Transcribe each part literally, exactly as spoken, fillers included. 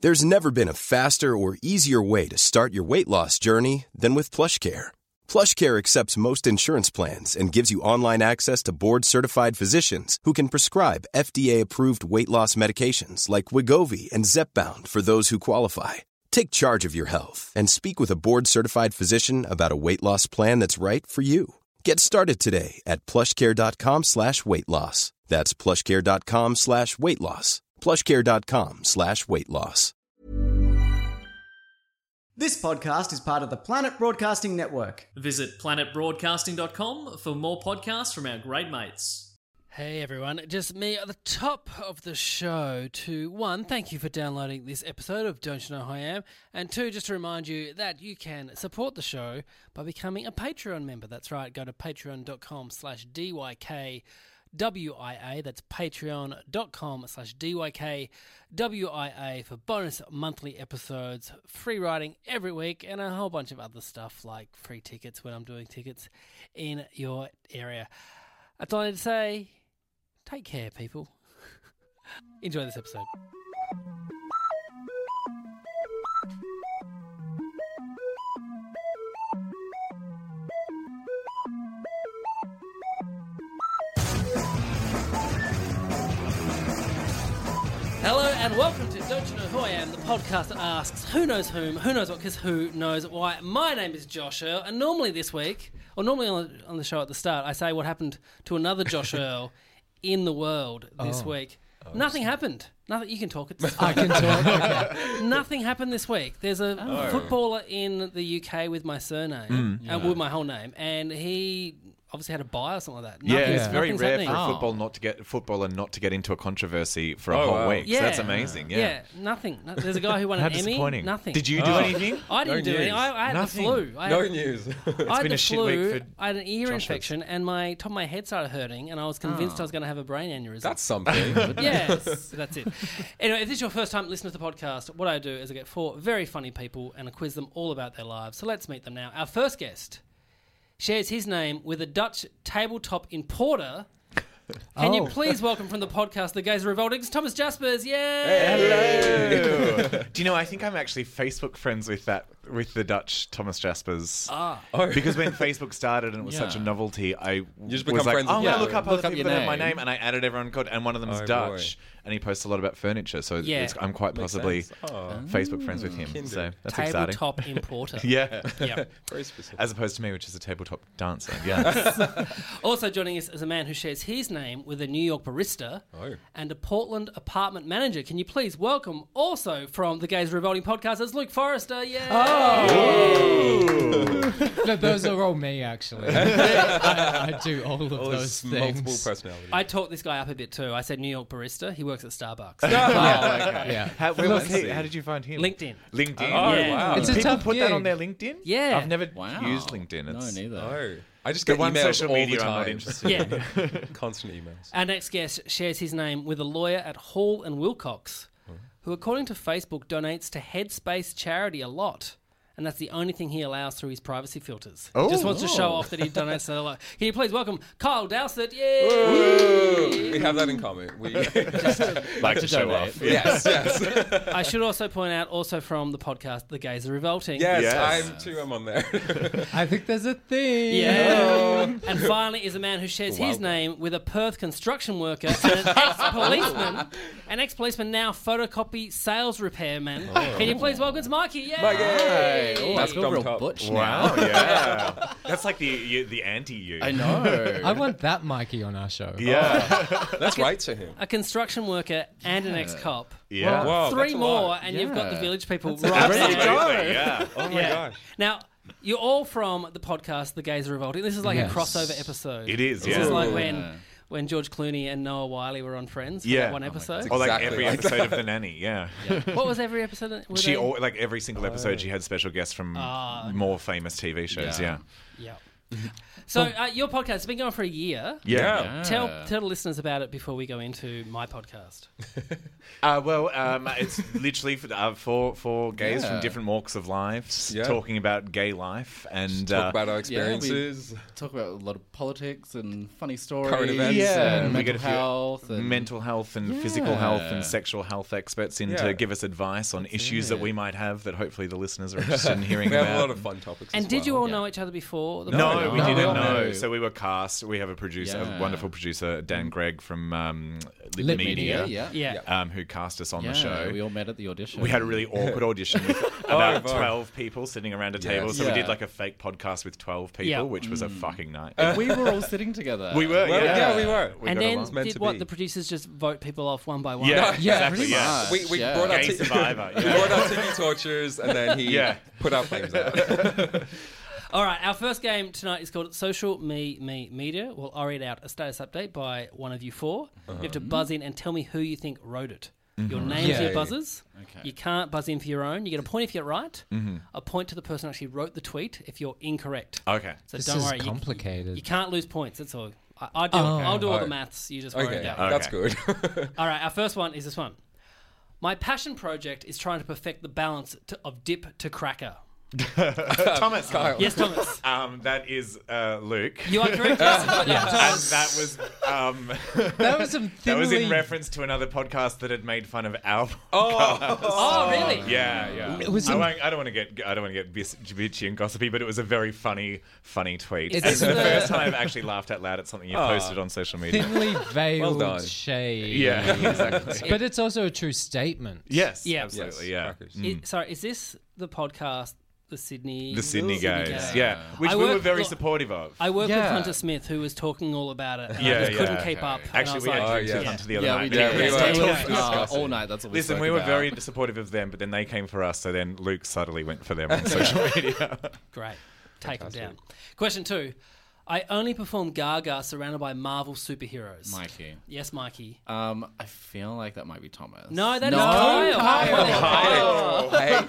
There's never been a faster or easier way to start your weight loss journey than with PlushCare. PlushCare accepts most insurance plans and gives you online access to board-certified physicians who can prescribe F D A-approved weight loss medications like Wegovy and Zepbound for those who qualify. Take charge of your health and speak with a board-certified physician about a weight loss plan that's right for you. Get started today at plushcare.com slash weight loss. That's plushcare.com slash weight loss. plushcare.com slash weight loss. This podcast is part of the Planet Broadcasting Network. Visit planet broadcasting dot com for more podcasts from our great mates. Hey everyone, just me at the top of the show to, one, thank you for downloading this episode of Don't You Know Who I Am, and two, just to remind you that you can support the show by becoming a Patreon member. That's right, go to patreon.com slash DYK. W I A, that's patreon.com slash D-Y-K W I A for bonus monthly episodes, free writing every week, and a whole bunch of other stuff like free tickets when I'm doing tickets in your area. That's all I need to say. Take care, people. Enjoy this episode. Hello and welcome to Don't You Know Who I Am, the podcast that asks who knows whom, who knows what, because who knows why. My name is Josh Earl, and normally this week, or normally on, on the show at the start, I say what happened to another Josh Earl in the world this Oh. week. Oh, Nothing happened. Nothing. You can talk. It's I can talk. Okay. Nothing happened this week. There's a Oh. footballer in the U K with my surname, Mm. uh, Yeah. with my whole name, and he obviously had a buy or something like that. Yeah, Nothing's- it's very nothing's rare happening. for a Oh. football not to get footballer not to get into a controversy for a Oh, whole wow. week. Yeah. So that's amazing. Yeah. nothing. No- There's a guy who won How an Emmy. disappointing. Nothing. Did you do Oh. anything? I didn't No do anything. news. I, I had Nothing. the flu. I No had, news. I had been the a shit flu. week for I had an ear Josh's. infection, and my top of my head started hurting, and I was convinced Oh. I was going to have a brain aneurysm. That's something. Yes, that's it. Anyway, if this is your first time listening to the podcast, what I do is I get four very funny people and I quiz them all about their lives. So let's meet them now. Our first guest shares his name with a Dutch tabletop importer. Can you Oh. please welcome from the podcast The Gays Are Revolting, Thomas Jaspers? Yay! Hello. Do you know? I think I'm actually Facebook friends with that with the Dutch Thomas Jaspers. Ah. Oh. Because when Facebook started and it was such a Yeah. novelty, I just was become like, friends oh, with yeah, you. look up Look other up people your that have my name. name, and I added everyone code, and one of them is Oh, Dutch, boy. and he posts a lot about furniture, so Yeah. it's, I'm quite Makes possibly sense. Oh. Facebook friends with him. Kindred. So that's exciting. Tabletop importer. Yeah. Yeah. Very specific. As opposed to me, which is a tabletop dancer. Yeah. Also joining us is a man who shares his name with a New York barista Oh. and a Portland apartment manager. Can you please welcome also from the Gays Are Revolting podcast as Luke Forrester? Yeah. No, those are all me, actually. I, I do all of All those his things. multiple personalities. I talked this guy up a bit too. I said New York barista. He works at Starbucks. Oh, okay. Yeah. How, where was Fancy. he? How did you find him? LinkedIn. LinkedIn. Oh, Yeah. wow. It's a People tough put that gig. on their LinkedIn? Yeah. I've never Wow. used LinkedIn. No, It's neither. Oh. I just the get one emails social all media the I'm time. not interested in. Yeah. Constant emails. Our next guest shares his name with a lawyer at Hall and Wilcox, who, according to Facebook, donates to Headspace charity a lot. And that's the only thing he allows through his privacy filters. Oh. Just wants to show off that he donates to a lot. Can you please welcome Kyle Dowsett? Yay! We have that in common. We like to show donate. off. yes, yes, I should also point out, also from the podcast, The Gays Are Revolting. yes. Yes. I'm too. I'm on there. I think there's a thing. Yeah. And finally is a man who shares his Wow. name with a Perth construction worker and an ex-policeman, an ex-policeman now photocopy sales repairman. Can you please welcome Mikey? Yeah. Mikey! Oh, That's dumped real up. butch Wow, now. yeah. That's like the you, the anti-you. I know. I want that Mikey on our show. Yeah. Let's write to him. A construction worker and an ex-cop. Yeah. Wow, Three that's a more, lot. and you've got the Yeah. village people That's right Ready to there. go. Yeah. Oh my Yeah. gosh. Now, you're all from the podcast, The Gays Are Revolting. This is like Yes. a crossover episode. It is, This yeah. is like Ooh. when Yeah. when George Clooney and Noah Wiley were on Friends for Yeah. that one Oh my episode. Or like Exactly every like episode of The Nanny, yeah. What was every episode? Were She they- al- like every single episode she had special guests from Ah. more famous T V shows, yeah. Yeah. Yeah. So uh, your podcast has been going for a year. Yeah. Tell tell the listeners about it before we go into my podcast. Uh, well, um, it's literally for, uh, for for gays Yeah. from different walks of life, Yeah. talking about gay life and Talk uh, about our Yeah, we experiences. talk about a lot of politics and funny stories. Current events. Yeah, and we mental get a few health. And mental health and physical health and Yeah. sexual health experts in Yeah. to give us advice on issues that it. we might have that hopefully the listeners are interested in hearing We have about. a lot of fun topics. And as did you well. all know each other before? The No, podcast? we No. didn't No. know. So we were cast. We have a producer, Yeah. a wonderful producer, Dan Gregg from um, Lit, Lit Media, Yeah, yeah. Yeah. Um, who cast us on Yeah, the show. we all met at the audition. We had a really awkward audition with about boy. twelve people sitting around a table. Yes. So we Yeah. did like a fake podcast with twelve people, Yeah. which was a fucking night. And we were all sitting together. we were, Well, yeah. yeah, we were. We And got then along. meant did to what be. the producers just vote people off one by one? Yeah, Yeah, exactly. pretty Yeah. much. We, we Yeah. brought our Gay ti- survivor. we Yeah. brought our tiki torches, and then he Yeah. put our flames out. All right, our first game tonight is called Social Me Me Media. We'll I'll read out a status update by one of you four. You have to buzz in and tell me who you think wrote it. Your names are your Yeah. buzzers. Okay. You can't buzz in for your own. You get a point if you get it right. A point to the person who actually wrote the tweet if you're incorrect. Okay. So This don't is worry. you- complicated. You, can't lose points. That's all. I, I do. Oh. I'll do all the Alright. maths. You just write it Okay, down. Okay. that's good. All right, our first one is this one. My passion project is trying to perfect the balance to, of dip to cracker. Thomas. Kyle. Yes, Thomas. Um, that is uh, Luke. You are correct. Yes. And that was um, That was some that was in thinly- reference to another podcast that had made fun of our. Oh, Oh, really? Yeah, yeah. It was I, some- won't, I don't want to get I don't want to get bis- bitchy and gossipy, but it was a very funny, funny tweet. It's It's the the- first time I've actually laughed out loud at something you Aw. posted on social media. thinly veiled done. shade. Yeah, exactly. But it's also a true statement. Yes, Yeah. absolutely, Yes, yeah. crackers. Mm. I- sorry, is this the podcast, the Sydney... The Sydney guys, Gays? yeah, which I we work- were very look, supportive of. I work with Yeah. Hunter Smith, who was talking all about it, and Yeah, I just couldn't yeah. keep up. And I Actually, was we like, had Oh, drinks yeah. with Hunter the other Yeah, night. we but did. anyway, We Yeah, stayed yeah, till, yeah. uh, Disgusting. all night. That's what we Listen, spoke we were about. very supportive of them, but then they came for us, so then Luke subtly went for them on social media. Great. Take them down. Question two. I only perform Gaga surrounded by Marvel superheroes. Mikey. Yes, Mikey. Um, I feel like that might be Thomas. No, that is no, Kyle.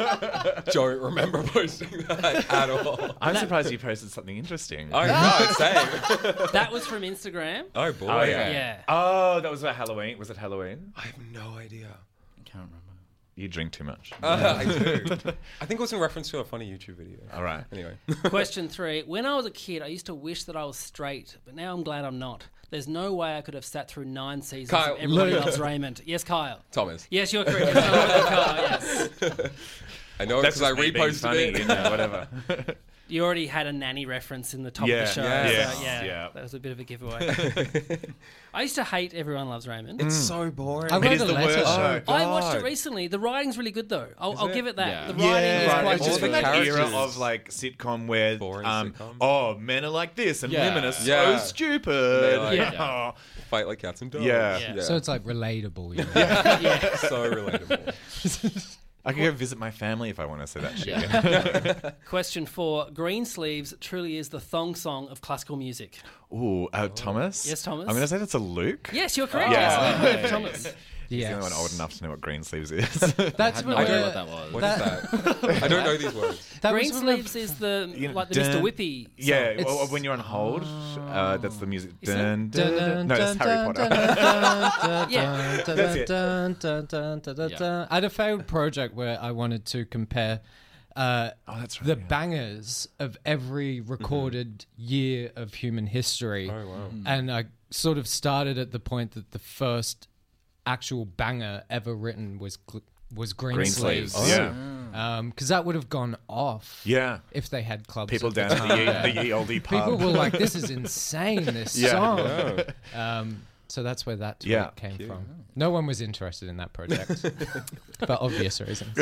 I don't remember posting that at all. I'm surprised you posted something interesting. Oh, no, same. That was from Instagram. Oh, boy. Oh, yeah. Yeah. Oh, that was at Halloween. Was it Halloween? I have no idea. I can't remember. You drink too much. Uh, I do. I think it was in reference to a funny YouTube video. All right. Anyway. Question three. When I was a kid, I used to wish that I was straight, but now I'm glad I'm not. There's no way I could have sat through nine seasons Kyle. of Everybody Luke. Loves Raymond. Yes, Kyle. Thomas. Yes, you're correct. Yes, I love Kyle, yes. I know That's because I just me being reposted funny, it. you know, whatever. You already had a nanny reference in the top Yeah, of the show. yeah, so, yes, yeah, yeah. that was a bit of a giveaway. I used to hate Everyone Loves Raymond. It's so boring. I It wrote is a the letter. worst show. I watched it God. recently. The writing's really good, though. I'll, I'll it? give it that. Yeah. The writing is right. quite It's just All from the good. that era characters. of like sitcom where, Boring um, sitcom. oh, men are like this and Yeah. women are so Yeah. stupid. They're like- Yeah. Fight like cats and dogs. Yeah. Yeah. So it's like relatable. You know? Yeah. So relatable. I could go visit my family if I want to say that shit. again. Question four. Green Sleeves truly is the thong song of classical music. Ooh, uh, Thomas. Yes, Thomas. I'm going to say that's a Luke. Yes, you're correct. Yeah. Yes, Luke Thomas. He's the Yes. only one old enough to know what green sleeves is. I That's had no where- idea what that was. What is that? I don't know these words. that Green was one of- Sleeves is the You know, like the Mister dun- Whippy. Song. yeah, It's- well, when you're on hold, uh, that's the music. Is it? Dun, dun, Dun, dun, dun, No, that's dun, Harry dun, Potter. dun, dun, Yeah. dun, That's it. dun, dun, dun, dun, dun, Yeah. dun. I had a failed project where I wanted to compare uh, Oh, that's right. the yeah. bangers of every recorded year of human history. Oh, wow. And I sort of started at the point that the first actual banger ever written was gl- was Green, Green Sleeves. sleeves. Yeah. Because that would have gone off Yeah. if they had clubs. People at the down at the, time. ye, the ye olde pub. People were like, this is insane, this Yeah. song. Um, so that's where that tweet Yeah. came from. No one was interested in that project for obvious reasons.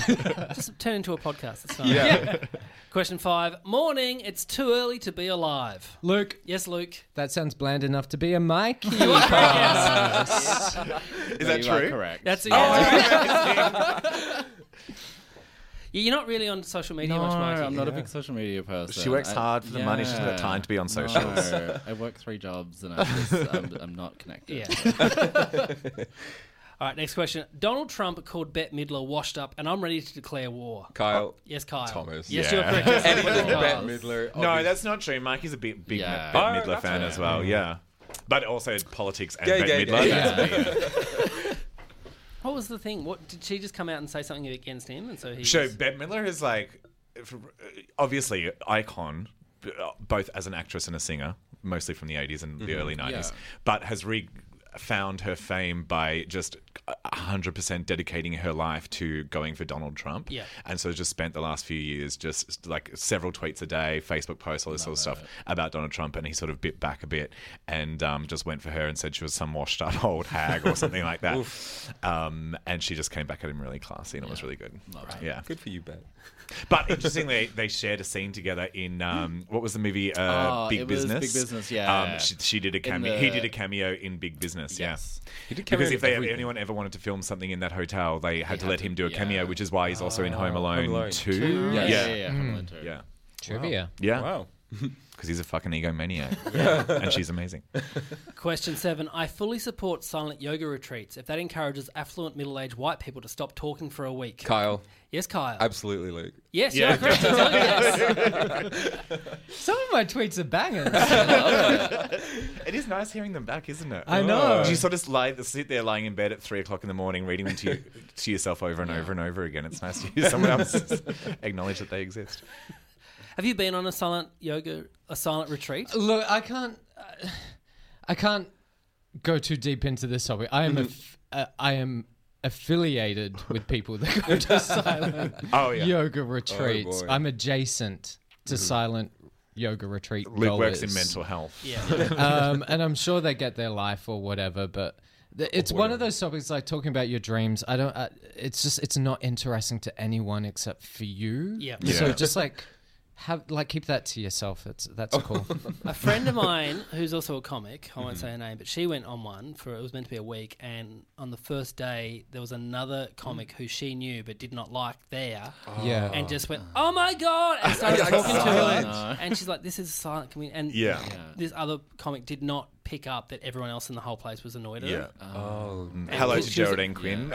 Just turn into a podcast. It's fine. Yeah. Question five. Morning. It's too early to be alive. Luke, Yes, Luke. that sounds bland enough to be a Mikey. Is that You are true? correct. That's it. Oh, Yeah, you're not really on social media no, much, Mikey. I'm not a big social media person. She works I- hard for the money. She doesn't have yeah. time to be on socials. No, I work three jobs and I just, I'm, I'm not connected. Yeah. All right, next question. Donald Trump called Bette Midler washed up, and I'm ready to declare war. Kyle. Yes, Kyle. Thomas. Yes, Yeah. you're correct. Yes, Anything Kyle. Bette Midler. No, that's not true. Mikey's a big, big Yeah. Bette Oh, Midler that's fan fair. as well. Yeah, but also politics and Gay, Bette gay, Midler. gay. That's me. What was the thing? What did she just come out and say something against him? And so he. So was- Bette Midler is like, obviously, icon, both as an actress and a singer, mostly from the eighties and the early nineties, Yeah. but has re- found her fame by just one hundred percent dedicating her life to going for Donald Trump. Yeah. And so just spent the last few years just like several tweets a day, Facebook posts, all this sort of stuff about Donald Trump, and he sort of bit back a bit and um, just went for her and said she was some washed up old hag or something like that. Um, and she just came back at him really classy, and it was really good. Yeah. Good for you, Ben. But interestingly, they shared a scene together in um, what was the movie? Uh, Oh, Big it was Business. Big Business, yeah. Um, she, she did a cameo. the- He did a cameo in Big Business. Yes. He did Yeah. Because cameo if they, in everything. anyone ever wanted to film something in that hotel, they had to had let to- him do a yeah. cameo, which is why he's also in Home Alone, Home Alone two. two. Yeah, Yeah, yeah, yeah, yeah. Home Alone too. yeah. Trivia. Yeah. Wow. Because he's a fucking egomaniac, and she's amazing. Question seven. I fully support silent yoga retreats if that encourages affluent middle-aged white people to stop talking for a week. Kyle. Yes, Kyle. Absolutely, Luke. yes, Yeah. you're correct. Yes. Some of my tweets are bangers. It is nice hearing them back, isn't it? I know. You sort of lie, sit there lying in bed at three o'clock in the morning, reading them to, you, to yourself over and over and over again. It's nice to hear someone else acknowledge that they exist. Have you been on a silent yoga, a silent retreat? Look, I can't. Uh, I can't go too deep into this topic. I am. Aff- uh, I am affiliated with people that go to silent Oh, yeah. yoga retreats. boy. I'm adjacent to silent yoga retreat. Luke works in goers. mental health. Yeah. um, and I'm sure they get their life or whatever, but th- it's one of those topics like talking about your dreams. I don't. Uh, it's just it's not interesting to anyone except for you. Yeah. So Yeah. just like have like keep that to yourself. That's that's cool. A friend of mine who's also a comic, I won't say her name, but she went on one for it was meant to be a week, and on the first day there was another comic who she knew but did not like there, Yeah. and just went, "Oh my god!" and started talking to her, No. and she's like, "This is silent." Can we? And Yeah. this other comic did not pick up that everyone else in the whole place was annoyed at Yeah. her. Oh. Hello to she was- Geraldine Quinn.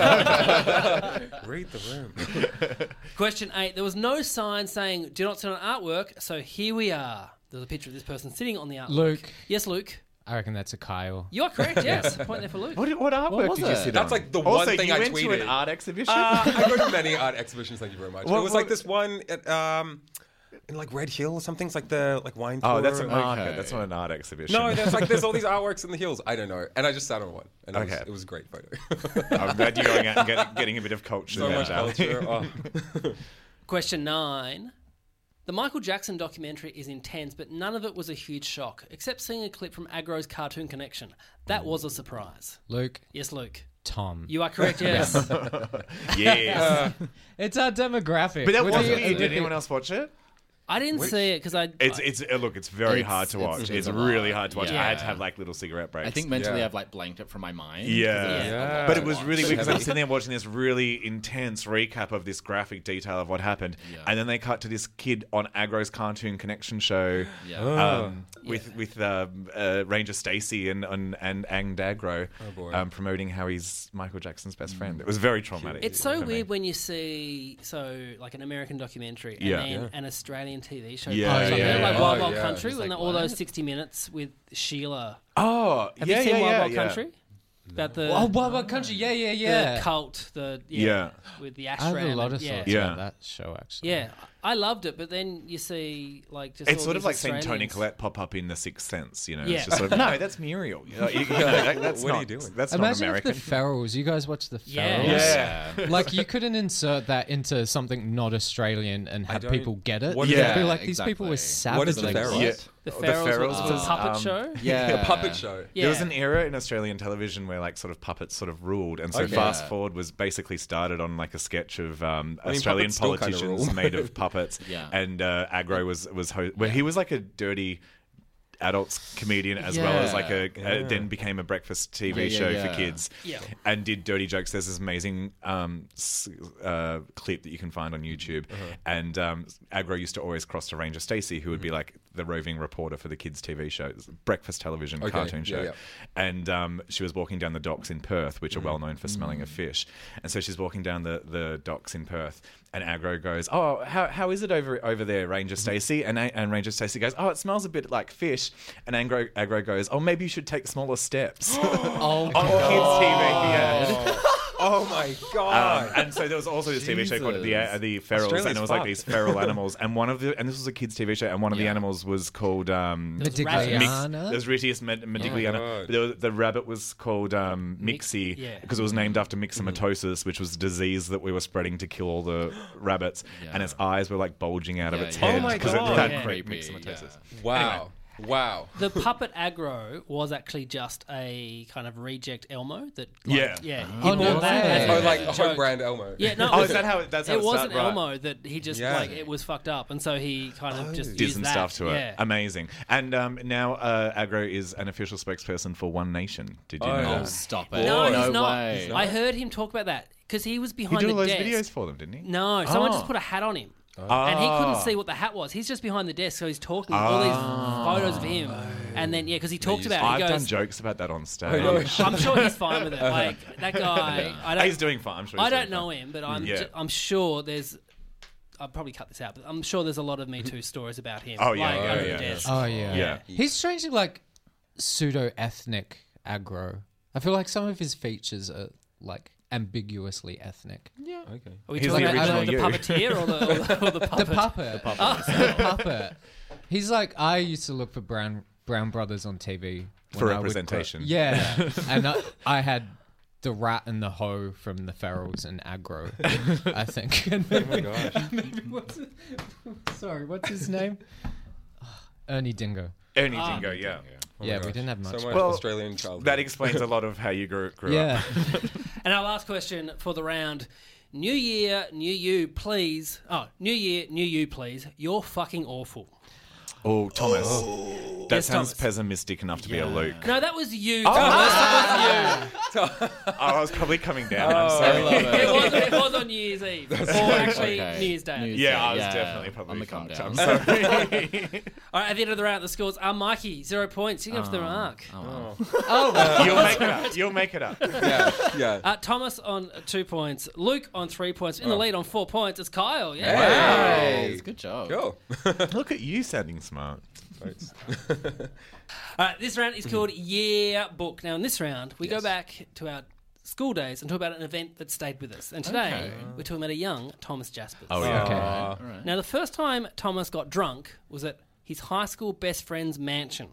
Read the room. Question eight: there was no sign saying "Do not sit on artwork," so here we are. There's a picture of this person sitting on the artwork. Luke. Yes, Luke. I reckon that's a Kyle. You are correct. Yes, point there for Luke. What, what artwork was did you it? sit on? That's like the also, one thing you I went to tweeted. an art exhibition? Uh, I go to many art exhibitions. Thank you very much. What- it was what- like this one at um, in like Red Hill or something. It's like the like wine. oh, tour. that's a and- market. Okay. That's not an art exhibition. No, there's like there's all these artworks in the hills. I don't know, and I just sat on one, and it, Okay. was, it was a great photo. I'm glad you're going out and get, getting a bit of culture. so there, much Charlie. culture. Oh. Question nine. The Michael Jackson documentary is intense, but none of it was a huge shock, except seeing a clip from Agro's Cartoon Connection. That was a surprise. Luke, Yes, Luke. Tom. You are correct, yes. Yes. It's our demographic. but that With wasn't the- you. with Did the- anyone else watch it? I didn't see it because I... It's I- it's uh, look, it's very It's- hard to it's- watch. it It's, is a really lot. hard to watch. I Yeah. had to have like little cigarette breaks. I think mentally Yeah. I've like blanked it from my mind. Yeah. 'cause it's a Yeah. lot But to it was watch. really weird because I'm heavy. sitting there watching this really intense recap of this graphic detail of what happened, Yeah. and then they cut to this kid on Agro's Cartoon Connection show Yeah. um, with with uh, uh, Ranger Stacy and and and Ang Dagro boy. um, promoting how he's Michael Jackson's best friend. It was very traumatic. It's so for me. weird when you see, so, like an American documentary and Yeah. then Yeah. an Australian T V show. Yeah, pops up yeah, there, like yeah. Wild Oh, Wild yeah. Country, It's and like, all what? those sixty minutes with Sheila. Oh, Have yeah, you seen yeah, Wild yeah, Wild yeah. Country? About the, Oh, Wild Wild Country. Yeah, yeah, the yeah. cult, the, yeah, Yeah. with the I have ashram. a lot and- of yeah. thoughts Yeah. about that show, actually. Yeah, I loved it, but then you see like just It's all sort of these like seeing Tony Australians- Collette pop up in The Sixth Sense, you know? Yeah. It's just sort of, no, that's Muriel. You know, you- you know, that- that's What are not, you doing? That's not Imagine American. if the Ferals, you guys watch the Ferals? Yeah. Yeah. Like, you couldn't insert that into something not Australian and have don't- people get it. What You'd is be that? like, these people were Exactly. savage. What is the like, Ferals? Yeah. The Oh, Ferals, was was a puppet um, show. Yeah. A puppet show. Yeah. There was an era in Australian television where like sort of puppets sort of ruled, and so Okay. Fast Yeah. Forward was basically started on like a sketch of um, I mean, Australian puppets still kinda politicians rule. made of puppets, Yeah. and uh, Agro was was ho- where he was like a dirty adults comedian as well as like a, Yeah. a then became a breakfast T V Yeah, yeah, show yeah. for kids. Yeah. And did dirty jokes. There's this amazing um, s- uh, clip that you can find on YouTube. And um, Agro used to always cross to Ranger Stacey, who would be like the roving reporter for the kids' T V show, breakfast television Okay, cartoon yeah, show. yeah. And um, she was walking down the docks in Perth, which are well known for smelling Mm. of fish. And so she's walking down the, the docks in Perth, and Agro goes, "Oh, how how is it over over there, Ranger Stacey?" And A- and Ranger Stacey goes, "Oh, it smells a bit like fish." And Agro Agro goes, "Oh, maybe you should take smaller steps." Oh, On kids' T V, yeah. Oh my god! Um, and so there was also this T V show called the uh, the Ferals, Australia's and it was like fucked. these feral animals. And one of the and this was a kids' T V show, and one of the Yeah. animals was called um, Modigliana? There's Ritius Med- Modigliana. God. But there was- the rabbit was called um, Mixie yeah. because it was named after myxomatosis, which was a disease that we were spreading to kill all the rabbits. And its eyes were like bulging out of Yeah, its yeah. head Oh my because God. it had Yeah. Creepy, myxomatosis. Wow! Wow! The puppet Agro was actually just a kind of reject Elmo that, like, Yeah. yeah. Oh, he no bought that way. as Oh, as like a a joke. home brand Elmo. Yeah, no. Oh, it is that how it- that's how it it was started? an Right. Elmo that he just Yeah. like it was fucked up, and so he kind of just Did used some that. stuff to it. Yeah. Amazing. And um, now uh, Agro is an official spokesperson for One Nation. Did you Oh, know yeah. Oh, that? stop it. No, no he's not. way. I heard him talk about that because he was He behind did all the those desk. videos for them, didn't he? No, someone Oh. just put a hat on him. And he couldn't Ah. see what the hat was. He's just behind the desk, so he's talking all these photos of him. And then, yeah, because he talked about it. I've He done goes, jokes about that on stage. I'm sure he's fine with it. Like, that guy, I don't, He's doing fine. I'm sure. He's I don't doing know fine. him, but I'm, Yeah. ju- I'm sure there's. I'll probably cut this out, but I'm sure there's a lot of Me Too stories about him. Oh, yeah, like, yeah, under yeah. the desk. Oh yeah. Yeah. He's strangely like pseudo-ethnic aggro. I feel like some of his features are like ambiguously ethnic. Okay. Are we He's talking the about original the you. puppeteer or the, or the, or the puppet? The puppet. The puppet. the puppet. He's like, I used to look for Brown Brown Brothers on T V when For I would representation. grow- yeah, and I, I had the rat and the hoe from the Ferals and Agro, I think. And Oh my gosh! maybe what's it? Sorry, what's his name? Ernie Dingo. Ernie Dingo, yeah. Oh my Yeah, we gosh. didn't have much. So much Well, Australian childhood. That explains a lot of how you grew, grew Yeah. up. And our last question for the round. New year, new you, please. Oh, new year, new you, please. You're fucking awful. Oh, Thomas. That Yes, sounds Thomas. pessimistic enough to be a Luke. No, that was you. Thomas. That Oh, I was probably coming down. Oh, I'm I sorry. love was you. It it. was, it was on New Year's Eve. Or actually, Okay. New Year's Day. New Year's Yeah, I was Yeah, definitely on probably the come fucked. down. I'm sorry. All right, at the end of the round, the scores are Mikey, zero points. You get off the mark. You'll make it up. You'll make it up. yeah, yeah. Uh, Thomas on two points. Luke on three points. In the lead on four points is Kyle. Yeah. Hey. Good job. Cool. Look at you sounding smart. Thanks. All right, this round is called Yeah Book. Now, in this round, we go back to our school days and talk about an event that stayed with us. And today, Okay. we're talking about a young Thomas Jaspers. Oh, yeah. Okay. All right. Now, the first time Thomas got drunk was at his high school best friend's mansion.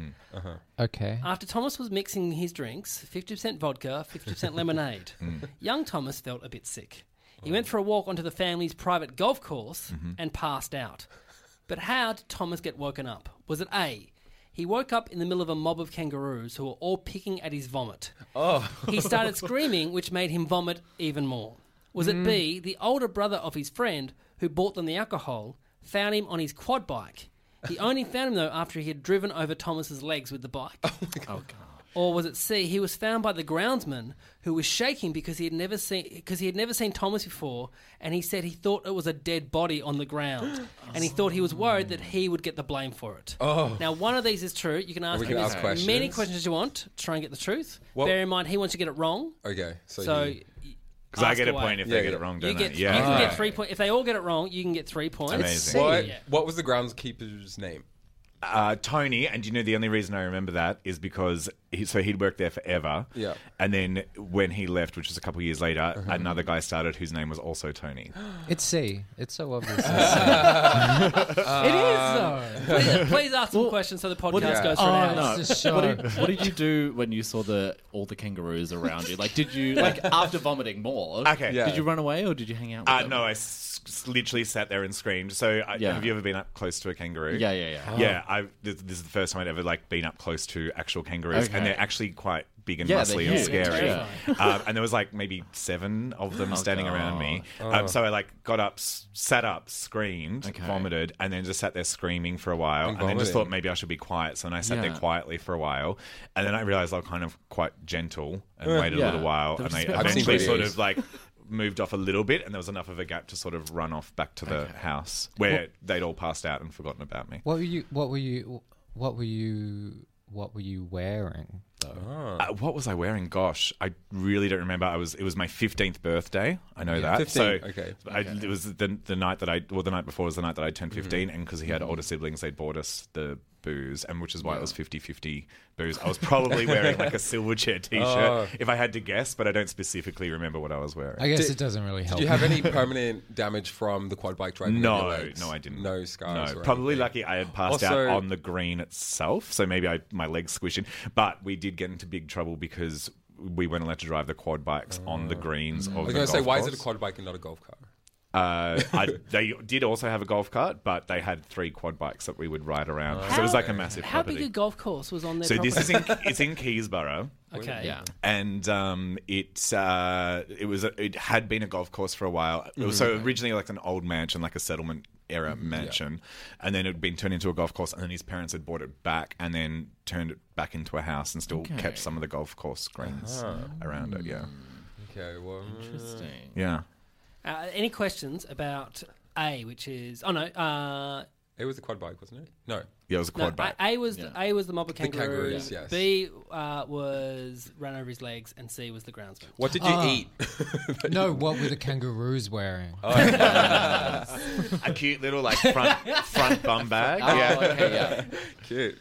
Okay. After Thomas was mixing his drinks, fifty percent vodka, fifty percent lemonade, young Thomas felt a bit sick. He went for a walk onto the family's private golf course and passed out. But how did Thomas get woken up? Was it A, he woke up in the middle of a mob of kangaroos who were all picking at his vomit. Oh. He started screaming, which made him vomit even more. Was it B, the older brother of his friend who bought them the alcohol, found him on his quad bike? He only found him, though, after he had driven over Thomas's legs with the bike. Oh, God. Or was it C? He was found by the groundsman who was shaking because he had never seen because he had never seen Thomas before, and he said he thought it was a dead body on the ground, and he thought he was worried that he would get the blame for it. Oh. Now, one of these is true. You can ask, We can as ask questions. many questions as you want to try and get the truth. What- Bear in mind, he wants to get it wrong. Okay. So, So, you, Because I ask get a away. point if Yeah, they get yeah. it wrong, You don't get, I? you Yeah. can Alright. get three points. If they all get it wrong, you can get three points. Amazing. what? Yeah. What was the groundskeeper's name? Uh, Tony, and you know the only reason I remember that is because he, so he'd worked there forever. Yeah. And then when he left, which was a couple of years later, another guy started whose name was also Tony. It's C. It's so obvious. It's C. It is though. Please, please ask some questions so the podcast Yeah. goes for Oh, an hour. no. It's a show. What did, what did you do when you saw the all the kangaroos around you? Like, did you like after vomiting more? Okay. Did you run away or did you hang out? With Uh, them? no, I s- s- literally sat there and screamed. So I, Yeah. have you ever been up close to a kangaroo? Yeah, yeah, yeah. Yeah, I, this, this is the first time I'd ever like been up close to actual kangaroos, Okay. and they're actually quite big and Yeah, they're muscly and huge. scary. Yeah. um, and there was like maybe seven of them standing around me. Um, so I like got up, s- sat up, screamed, Okay. vomited, and then just sat there screaming for a while. And And, then just vomiting. thought maybe I should be quiet. So then I sat there Yeah. quietly for a while. And then I realized I was kind of quite gentle and waited Yeah. a little while. There was And I just a bit of eventually videos. sort of like moved off a little bit, and there was enough of a gap to sort of run off back to the house where they'd all passed out and forgotten about me. What were you? What were you? What were you? What were you wearing? Though? Uh, what was I wearing? Gosh, I really don't remember. I was. It was my fifteenth birthday. I know that. fifteen, So okay. I, it was the the night that I, well, the night before was the night that I turned fifteen, and because he had older siblings, they bought us the booze, and which is why it was fifty-fifty booze. I was probably wearing like a Silverchair t-shirt Oh. if I had to guess, but I don't specifically remember what I was wearing. I guess Did- it doesn't really help. Did you have any permanent damage from the quad bike driving? on No, your legs? no, I didn't. No scars. No, or probably anything? lucky I had passed Also- out on the green itself, so maybe I my legs squished in. But we did get into big trouble because we weren't allowed to drive the quad bikes on the greens of I was the going to say, golf why course. is it a quad bike and not a golf car? Uh, I, they did also have a golf cart, but they had three quad bikes that we would ride around. so it was like a massive How property. big a golf course was on their so this property? is in it's in Keysborough. Okay. Yeah. And um, it uh, it was a, it had been a golf course for a while. It was so originally like an old mansion, like a settlement era mansion, and then it had been turned into a golf course. And then his parents had bought it back, and then turned it back into a house, and still Okay. kept some of the golf course greens around it. Yeah, Okay, well, Interesting. yeah. Uh, any questions about A, which is oh no, uh, it was a quad bike, wasn't it? No. Yeah, it was a no quad bike. A, A was Yeah. A was the mob of The kangaroos. kangaroos, yes. B uh, was ran over his legs, and C was the groundsman. What did you Ah. eat? No, what were the kangaroos wearing? A cute little like front front bum bag. Oh, yeah. okay, yeah. Cute.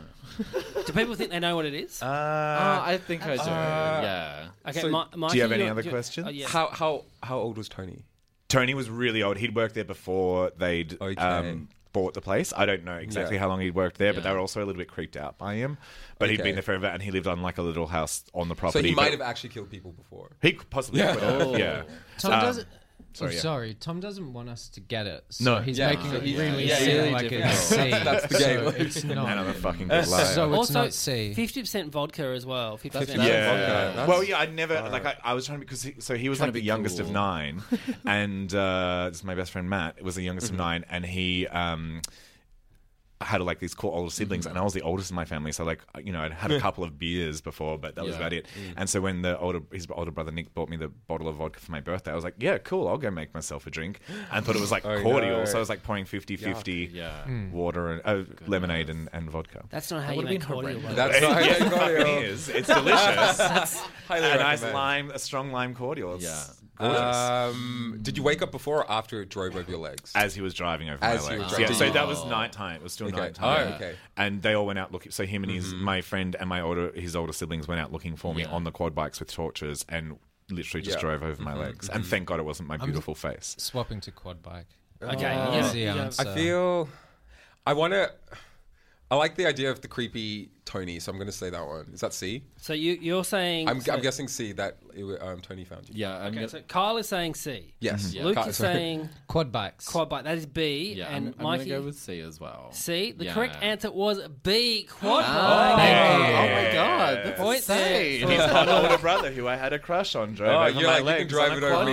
Do people think they know what it is? Oh, I think I do. yeah. okay, so Mi- Mikey, do you have any you're- other you're- questions? Oh, yeah. How how how old was Tony? Tony was really old. He'd worked there before they'd Okay. um, bought the place. I don't know exactly Yeah. how long he'd worked there, but Yeah. they were also a little bit creeped out by him. But he'd Okay. been there forever, and he lived on like a little house on the So property. he might but have actually killed people before. He could possibly Yeah. could have. Oh. Yeah. Tom Um, doesn't. sorry, oh, yeah. sorry, Tom doesn't want us to get it. So No. he's Yeah. making it Yeah. really Yeah, seem really like it's difficult. C. That's the So game. it's And I'm a not. fucking good liar. So it's also, not C. fifty percent vodka as well. Fifty percent. That's- yeah. vodka. That's- Well, yeah, I never like. I, I was trying to because he, so he was Trying like to the be youngest of cool. nine, and uh, this is my best friend Matt. Was the youngest Mm-hmm. of nine, and he um, had like these cool older siblings, Mm-hmm. and I was the oldest in my family. So like, you know, I'd had a couple of beers before, but that was Yeah. about it. Mm. And so when the older his older brother Nick bought me the bottle of vodka for my birthday, I was like, yeah, cool, I'll go make myself a drink, and thought it was like Oh, cordial. no. So I was like pouring fifty-fifty Yeah. water and uh, lemonade and, and vodka. That's not how That you would've make been cordial. horrendous. by the way. That's not how Yeah, you it got fucking it. is. It's delicious. Highly a nice recommend. lime, a strong lime cordial. It's Yeah. gorgeous. Um, did you wake up before or after it drove over your legs? As he was driving over As my he legs. was Yeah, driving. so that was nighttime. It was still Okay. nighttime. Oh, okay. And they all went out looking. So him and his, my friend and my older, his older siblings went out looking for me Yeah. on the quad bikes with torches and literally just Yeah. drove over my legs. And thank God it wasn't my beautiful face. Swapping to quad bike. Okay. Uh, yeah, the yeah. answer. I feel I want to. I like the idea of the creepy Tony, so I'm going to say that one. Is that C? So you you're saying I'm, so, I'm guessing C. That it, um, Tony found you. Yeah. I'm Okay, gonna, so Kyle is saying C. Yes. Yeah. Luke Can't- is sorry. saying Quad bikes. quad bike. That is B. yeah. and I'm, I'm Mikey gonna go with C as well. C. The Yeah. correct answer was B. Quad Oh, bike. oh my god. That's Point there. insane. His hot older brother, who I had a crush on, drove Oh, over you're my like, you can legs drive on it a over quad me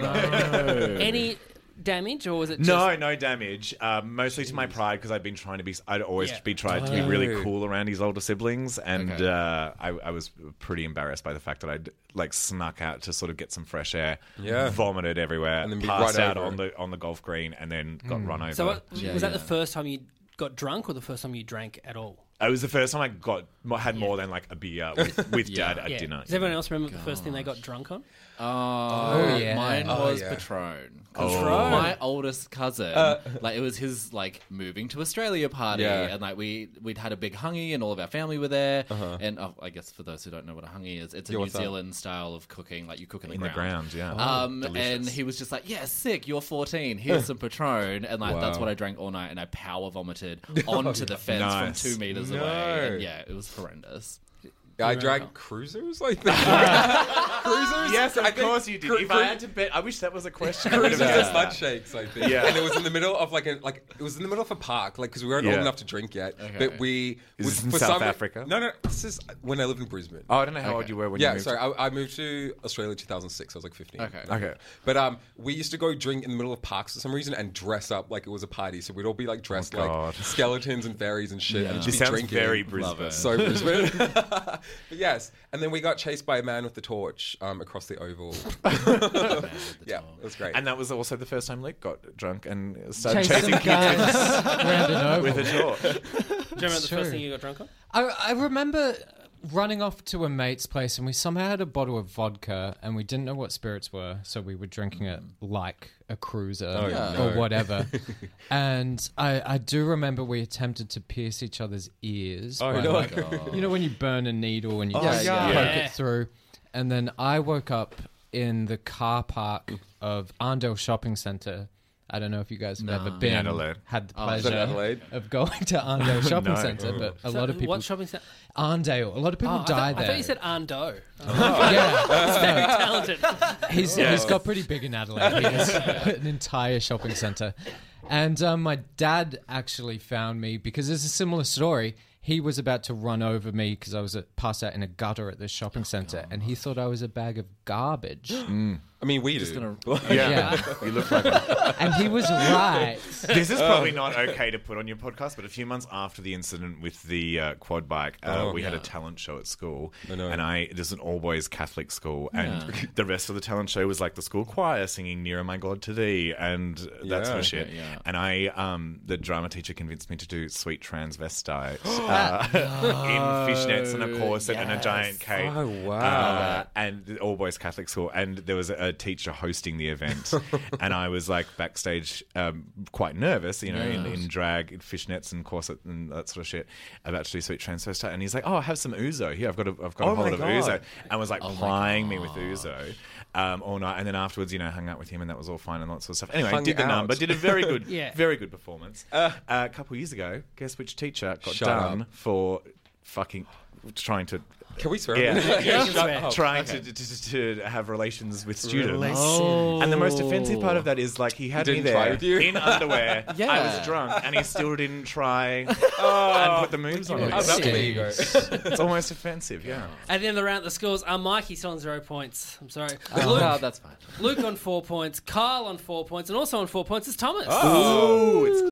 bike. all night. Any damage or was it just No, no damage. Um, mostly to my pride because I'd been trying to be. I'd always Yeah. be tried to be really Oh. cool around his older siblings, and Okay. uh, I, I was pretty embarrassed by the fact that I'd like snuck out to sort of get some fresh air, Yeah. vomited everywhere, And then be passed right out over. on the on the golf green, and then got run over. So what, Yeah, was that yeah. the first time you got drunk or the first time you drank at all? It was the first time I got had more than like a beer with, with Yeah. dad at Yeah. dinner. Does everyone else remember the first thing they got drunk on? Oh, yeah. mine Oh, was yeah. Patron. Patron. My oldest cousin, like it was his like moving to Australia party, Yeah. and like we we'd had a big hungy, and all of our family were there. And oh, I guess for those who don't know what a hungy is, it's a Yeah, New what's that? Zealand style of cooking, like you cook in the in the ground. ground, yeah. Um, delicious. and he was just like, "Yeah, sick. You're fourteen. Here's some Patron." And like that's Wow. what I drank all night, and I power vomited onto the fence Nice. from two meters No. away. And yeah, it was horrendous. I drank cruisers, I think. Cruisers? Yes, of I think course you did. cru- If cru- I had to bet, I wish that was a question. Cruisers and mud shakes, I think. Yeah. And it was in the middle of like a like it was in the middle of a park, like because we weren't Yeah. old enough to drink yet. But we Is was- this in for South some- Africa? No, no. This is when I lived in Brisbane. Oh, I don't know how old you were when you yeah, moved. sorry. I, I moved to Australia in two thousand six. I was like fifteen. Okay. Okay. But um, we used to go drink in the middle of parks for some reason and dress up like it was a party. So we'd all be like dressed Oh, like God. skeletons and fairies and shit. And just This be sounds drinking. very Brisbane. So Brisbane. But yes, and then we got chased by a man with the torch um, across the oval. Yeah, it was great. And that was also the first time Luke got drunk and started Chase chasing some kids guys around an oval. with a torch. Do you remember the true. first thing you got drunk on? I, I remember running off to a mate's place and we somehow had a bottle of vodka and we didn't know what spirits were, so we were drinking it like a cruiser Oh, or no. whatever. And I, I do remember we attempted to pierce each other's ears. Oh, by, no. like, you know when you burn a needle and you Oh, just yeah. poke Yeah. it through. And then I woke up in the car park of Arndale Shopping Centre. I don't know if you guys have ever been, Adelaide. had the Oh, is that pleasure Adelaide? of going to Arndale Shopping No. Centre, but a So lot of people... What shopping centre? Arndale. A lot of people Oh, I, die thought, there. I thought you said Ando. yeah. Very talented. He's, he's got pretty big in Adelaide. He has an entire shopping centre. And um, my dad actually found me because there's a similar story. He was about to run over me because I was at, passed out in a gutter at this shopping centre, and he thought I was a bag of garbage. I mean, we Just do. gonna. Yeah. Yeah. You look like a... And he was right. This is probably not okay to put on your podcast, but a few months after the incident with the uh, quad bike, uh, Oh, we had a yeah. talent show at school. I know. And I, it is an all-boys Catholic school, and the rest of the talent show was like the school choir singing Nearer My God to Thee, and that Yeah. sort of shit. Okay, yeah. And I, um, the drama teacher convinced me to do Sweet Transvestite uh, in fishnets and a corset and a giant cape. Oh, wow. Uh, and the all-boys Catholic school, and there was a, a teacher hosting the event, and I was like backstage, um, quite nervous, you know, in, in drag, in fishnets and corset and that sort of shit, about to do Sweet Transvestite. And he's like, "Oh, have some ouzo here. I've got a, I've got Oh a my hold of God. ouzo," and was like plying me with ouzo. Um, all night, and then afterwards, you know, hung out with him, and that was all fine and lots of stuff. Anyway, Hung did the out. number, did a very good, Yeah. very good performance. Uh, a couple of years ago, guess which teacher got Shut done up. for fucking trying to Can we swear? Yeah. on Yeah, this? you can swear. trying to, to, to, to have relations with students. Oh. And the most offensive part of that is like he had He me didn't try there with you? in underwear. I Yeah. was drunk, and he still didn't try and put the moves on me. How's that for Jeez. ego? It's almost offensive, yeah. At the end of the round, the scores are Mikey still on zero points. I'm sorry. Oh, Luke, no, that's fine. Luke on four points. Kyle on four points. And also on four points is Thomas. Oh, it's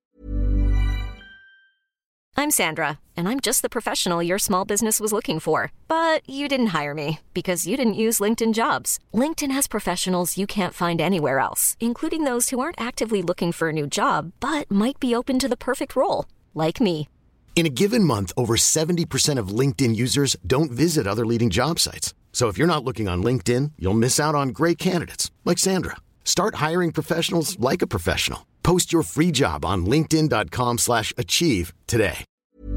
I'm Sandra, and I'm just the professional your small business was looking for. But you didn't hire me because you didn't use LinkedIn Jobs. LinkedIn has professionals you can't find anywhere else, including those who aren't actively looking for a new job, but might be open to the perfect role, like me. In a given month, over seventy percent of LinkedIn users don't visit other leading job sites. So if you're not looking on LinkedIn, you'll miss out on great candidates like Sandra. Start hiring professionals like a professional. Post your free job on linkedin dot com slash achieve today.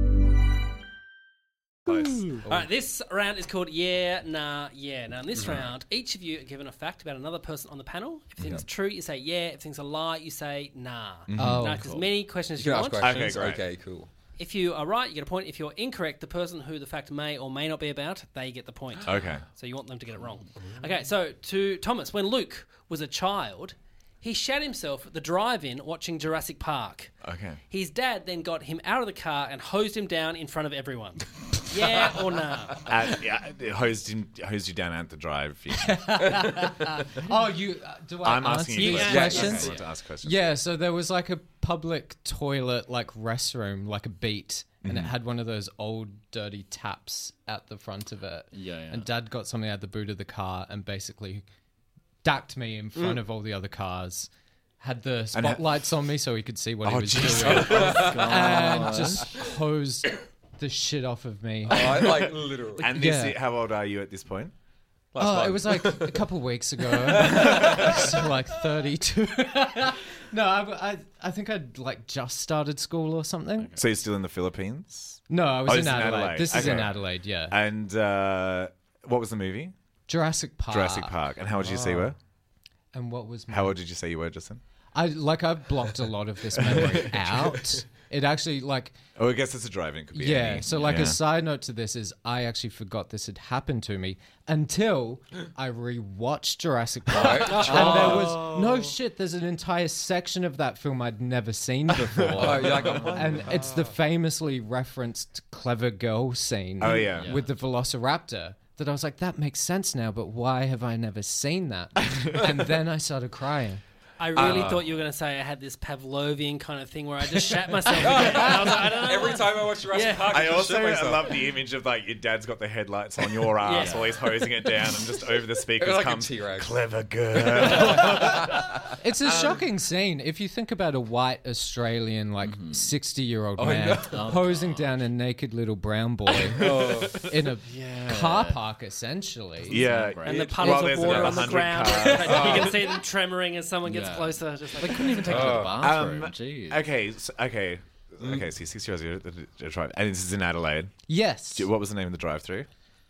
All right, this round is called Yeah, Nah, Yeah. Now, in this round, each of you are given a fact about another person on the panel. If things are true, you say yeah. If things are lie, you say nah. Oh, Now, as many questions as You you can ask want. questions. Okay, Okay, great. cool. If you are right, you get a point. If you're incorrect, the person who the fact may or may not be about, they get the point. okay. So you want them to get it wrong. Okay, so to Thomas, when Luke was a child, he shat himself at the drive-in watching Jurassic Park. Okay. His dad then got him out of the car and hosed him down in front of everyone. Yeah or nah? At, yeah, it hosed, him, hosed you down at the drive. Yeah. Oh, you uh, do I I'm answer asking these you Yeah, questions. questions? Okay, I want to ask questions. Yeah, so there was like a public toilet, like restroom, like a beat, and it had one of those old dirty taps at the front of it. Yeah, yeah. And Dad got something out the boot of the car and basically dacked me in front of all the other cars. Had the And ha- spotlights on me so he could see what he Oh, was jeez. doing, and just hosed the shit off of me. Oh, I like literally. And this, Yeah. how old are you at this point? Oh, it was like a couple weeks ago. So like thirty-two. No, I, I, I think I'd like just started school or something. So you're still in the Philippines? No, I was Oh, in it's in Adelaide. Adelaide. This is in Okay. Adelaide, yeah. And uh, what was the movie? Jurassic Park. Jurassic Park. And how old did you say you were? And what was my... How old did you say you were, Justin? I like I've blocked a lot of this memory out. It actually, like... Oh, I guess it's a drive-in. Could be Yeah, any. so like yeah. a side note to this is I actually forgot this had happened to me until I rewatched Jurassic Park. And there was... No shit, there's an entire section of that film I'd never seen before. Oh, you're like, oh, and it's the famously referenced clever girl scene Oh, yeah. Yeah. with the Velociraptor. That I was like, that makes sense now, but why have I never seen that? And then I started crying. I really Uh. thought you were going to say I had this Pavlovian kind of thing where I just shat myself again. I was like, I don't know. Every time I watch Jurassic Yeah. Park, I just also shit myself. love the image of like your dad's got the headlights on your ass Yeah. while he's hosing it down, and just over the speakers Like a comes T-Rex. clever girl. It's a shocking scene. If you think about a white Australian, like sixty-year-old man hosing down a naked little brown boy in a car park, essentially. yeah, And the It- puddles while of there's water about on the 100 ground. cars. You can see them tremoring as someone gets Yeah. closer. Just like, They couldn't even take it to the bathroom. Um, Jeez. okay, so, okay, okay. So you're six years old, the drive, and this is in Adelaide. Yes. What was the name of the drive-through?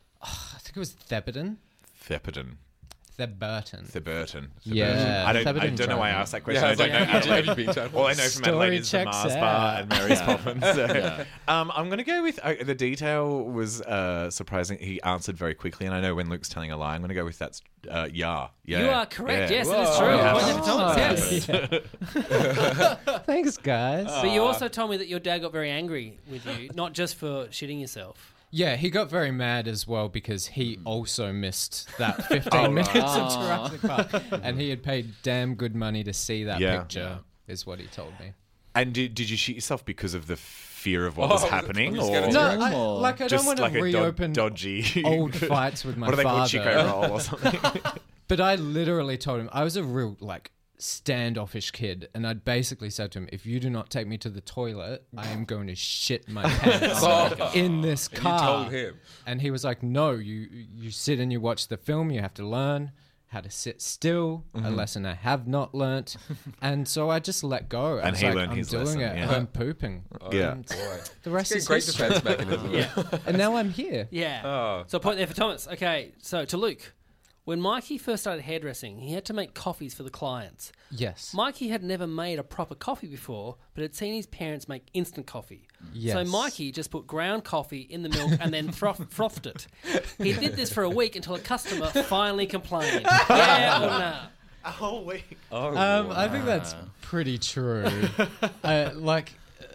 I think it was Theberton. Theberton. Theberton. Theberton. Yeah, I don't. I Theberton don't know why I Drive-In. asked that question. Yeah, I I was don't like, know. have you- Adelaide. have you been to Adelaide? All I know from Story Adelaide is the checks Mars out. Bar and Mary's Yeah. Poppins. So, Yeah. um, I'm going to go with uh, the detail was uh, surprising. He answered very quickly, and I know when Luke's telling a lie, I'm going to go with that's uh, yeah. Yeah. you are correct. Yeah. Yes, it is true. Whoa. Point there for Thomas, yes. Thanks, guys. But you also told me that your dad got very angry with you, not just for shitting yourself. Yeah, he got very mad as well because he also missed that fifteen minutes of Jurassic Park. And he had paid damn good money to see that Yeah. picture, is what he told me. And did, did you shoot yourself because of the fear of what was Oh, happening, I'm just or gonna No, Room I, or like I don't just want like to a reopen dod- dodgy old fights with my what do they call father. Chico roll or something? But I literally told him, I was a real, like, standoffish kid. And I'd basically said to him, if you do not take me to the toilet, I am going to shit my pants Oh. in this You car. told him. And he was like, no, you you sit and you watch the film. You have to learn how to sit still, a lesson I have not learnt. And so I just let go. I And was he like, learned I'm his doing lesson, it. yeah. I'm pooping. Yeah. And Boy. the rest It's is a great history. defense mechanism. Yeah. And now I'm here. Yeah. Oh. So a point there for Thomas. Okay, so to Luke. When Mikey first started hairdressing, he had to make coffees for the clients. Yes. Mikey had never made a proper coffee before, but had seen his parents make instant coffee. Yes. So Mikey just put ground coffee in the milk and then froth- frothed it. He did this for a week until a customer finally complained. Yeah or nah? A whole week. Oh, Um, boy. I think that's pretty true. uh, like,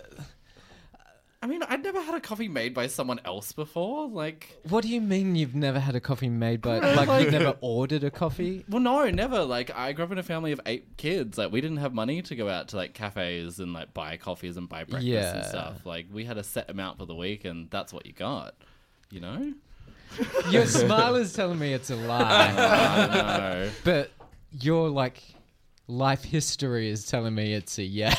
I mean, I'd never had a coffee made by someone else before. Like, what do you mean you've never had a coffee made by, like, you've never ordered a coffee? well, no, never. Like, I grew up in a family of eight kids. Like, we didn't have money to go out to like cafes and like buy coffees and buy breakfast Yeah. and stuff. Like, we had a set amount for the week, and that's what you got. You know? Your smile is telling me it's a lie. I know. But your, like, life history is telling me it's a yes.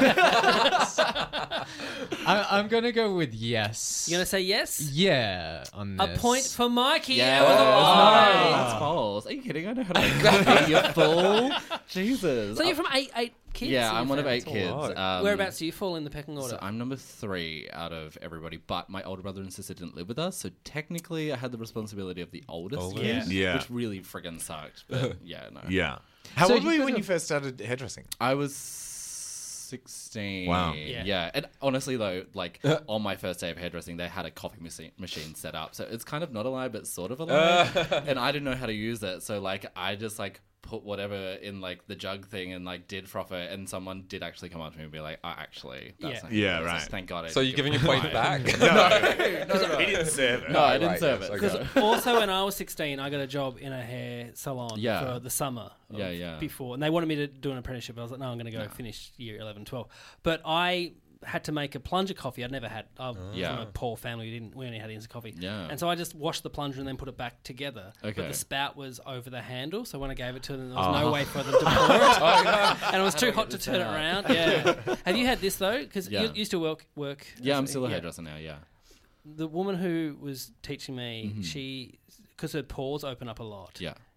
I, I'm going to go with yes. You gonna say yes? Yeah, on A this. point for Mikey. Yeah, That was a lie. that's false. Are you kidding? I know how to make coffee, you fool. Jesus. So you're from eight eight kids? yeah, in I'm your one of family? eight kids. Um, Whereabouts do you fall in the pecking order? So I'm number three out of everybody, but my older brother and sister didn't live with us, so technically I had the responsibility of the oldest, Oldest? kid, Yeah. which really friggin' sucked. But yeah, no. Yeah. How So old you were you guys when are- you first started hairdressing? I was sixteen. Wow. Yeah. Yeah. And honestly, though, like on my first day of hairdressing, they had a coffee machine, machine set up. So it's kind of not a lie, but sort of a lie. And I didn't know how to use it. So, like, I just, like, put whatever in, like, the jug thing and, like, did froth it. And someone did actually come up to me and be like, oh, actually, that's Yeah. not Yeah, how it is. right. Thank God I So didn't you're give giving it your a point try. back? No, he didn't serve it. No, I didn't Right, serve yes, it. okay. Because also when I was sixteen, I got a job in a hair salon Yeah. for the summer of Yeah, yeah. before. And they wanted me to do an apprenticeship. I was like, no, I'm going to go finish year eleven, twelve. But I had to make a plunger coffee. I'd never had. I'm Yeah. from a poor family. We didn't. We only had instant coffee. Yeah. And so I just washed the plunger and then put it back together. But Okay. the spout was over the handle. So when I gave it to them, there was Oh. no way for them to pour it. And it was too hot to turn it around. Yeah. Have you had this though? Because Yeah. you used to work. work Yeah, as I'm a- still a yeah. hairdresser now, yeah. The woman who was teaching me, Mm-hmm. she, because her pores open up a lot. Yeah.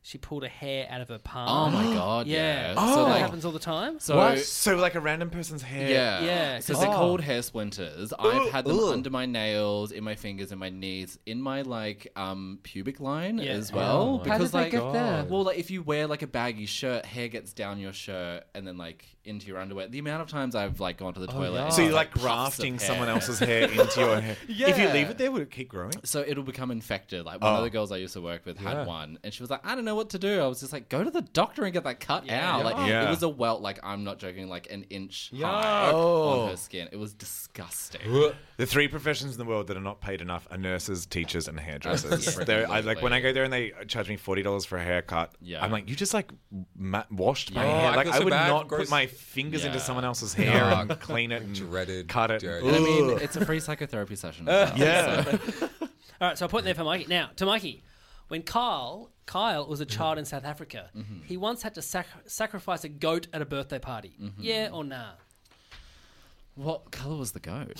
she pulled a hair out of her palm. Oh my god, yeah. So So, that like- happens all the time. So, What? So like a random person's hair. yeah. Yeah, So 'cause- they're Oh. called hair splinters. I've had them Ugh. under my nails, in my fingers, in my knees, in my like um pubic line Yeah. as well. Oh, because how did they like get there? well, like if you wear like a baggy shirt, hair gets down your shirt and then like into your underwear. The amount of times I've like gone to the toilet. and So you're it's, like puffs of grafting hair. someone else's hair into your hair. If you Yeah. leave it there, would it keep growing? So it'll become infected. Like one Oh. of the girls I used to work with Yeah. had one, and she was like, "I don't know what to do." I was just like, "Go to the doctor and get that cut out." Like Yeah. it was a welt, like I'm not joking, like an inch Yuck. high Oh. on her skin. It was disgusting. The three professions in the world that are not paid enough are nurses, teachers, and hairdressers. Yeah. They're- I, like when I go there and they charge me forty dollars for a haircut, Yeah. I'm like, you just like ma- washed my Yeah. hair. Oh, I Like feel I, so would bad. not Gross. put my fingers into Yeah. someone else's hair and clean it and Dreaded, cut it. dirty. And I mean, Ugh. it's a free psychotherapy session. as well, Yeah. so- All right, so a point there for Mikey. Now, to Mikey, when Kyle Kyle was a child in South Africa, he once had to sac- sacrifice a goat at a birthday party. Yeah or nah? What color was the goat?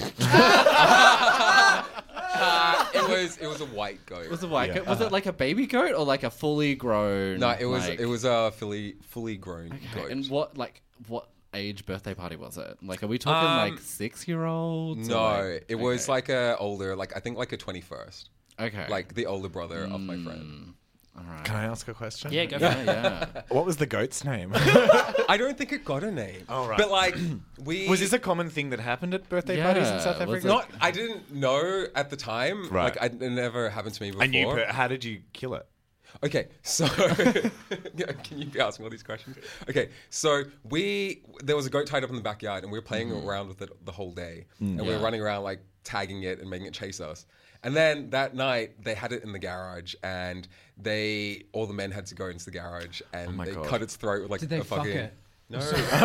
Uh, it was it was a white goat. Was it white goat? Was it like a baby goat or like a fully grown? no, it was like- it was a fully fully grown Okay, goat. and what like what age birthday party was it? Like, are we talking Um, like six year olds? No, it was like a older, like I think like a twenty-first, okay, like the older brother of my friend. all right. Can I ask a question? Yeah, go for Yeah, it. yeah. What was the goat's name? I don't think it got a name. Oh, right. But like we Was this a common thing that happened at birthday Yeah, parties in South was Africa? it- not? I didn't know at the time. Right. Like I, it never happened to me before. And you, per- how did you kill it? Okay, so Yeah, can you be asking all these questions? Okay, so we there was a goat tied up in the backyard, and we were playing around with it the whole day, and we were Yeah. running around like tagging it and making it chase us. And then that night they had it in the garage, and they all the men had to go into the garage, and my they God. cut its throat with like Did they a fuck fucking it? no.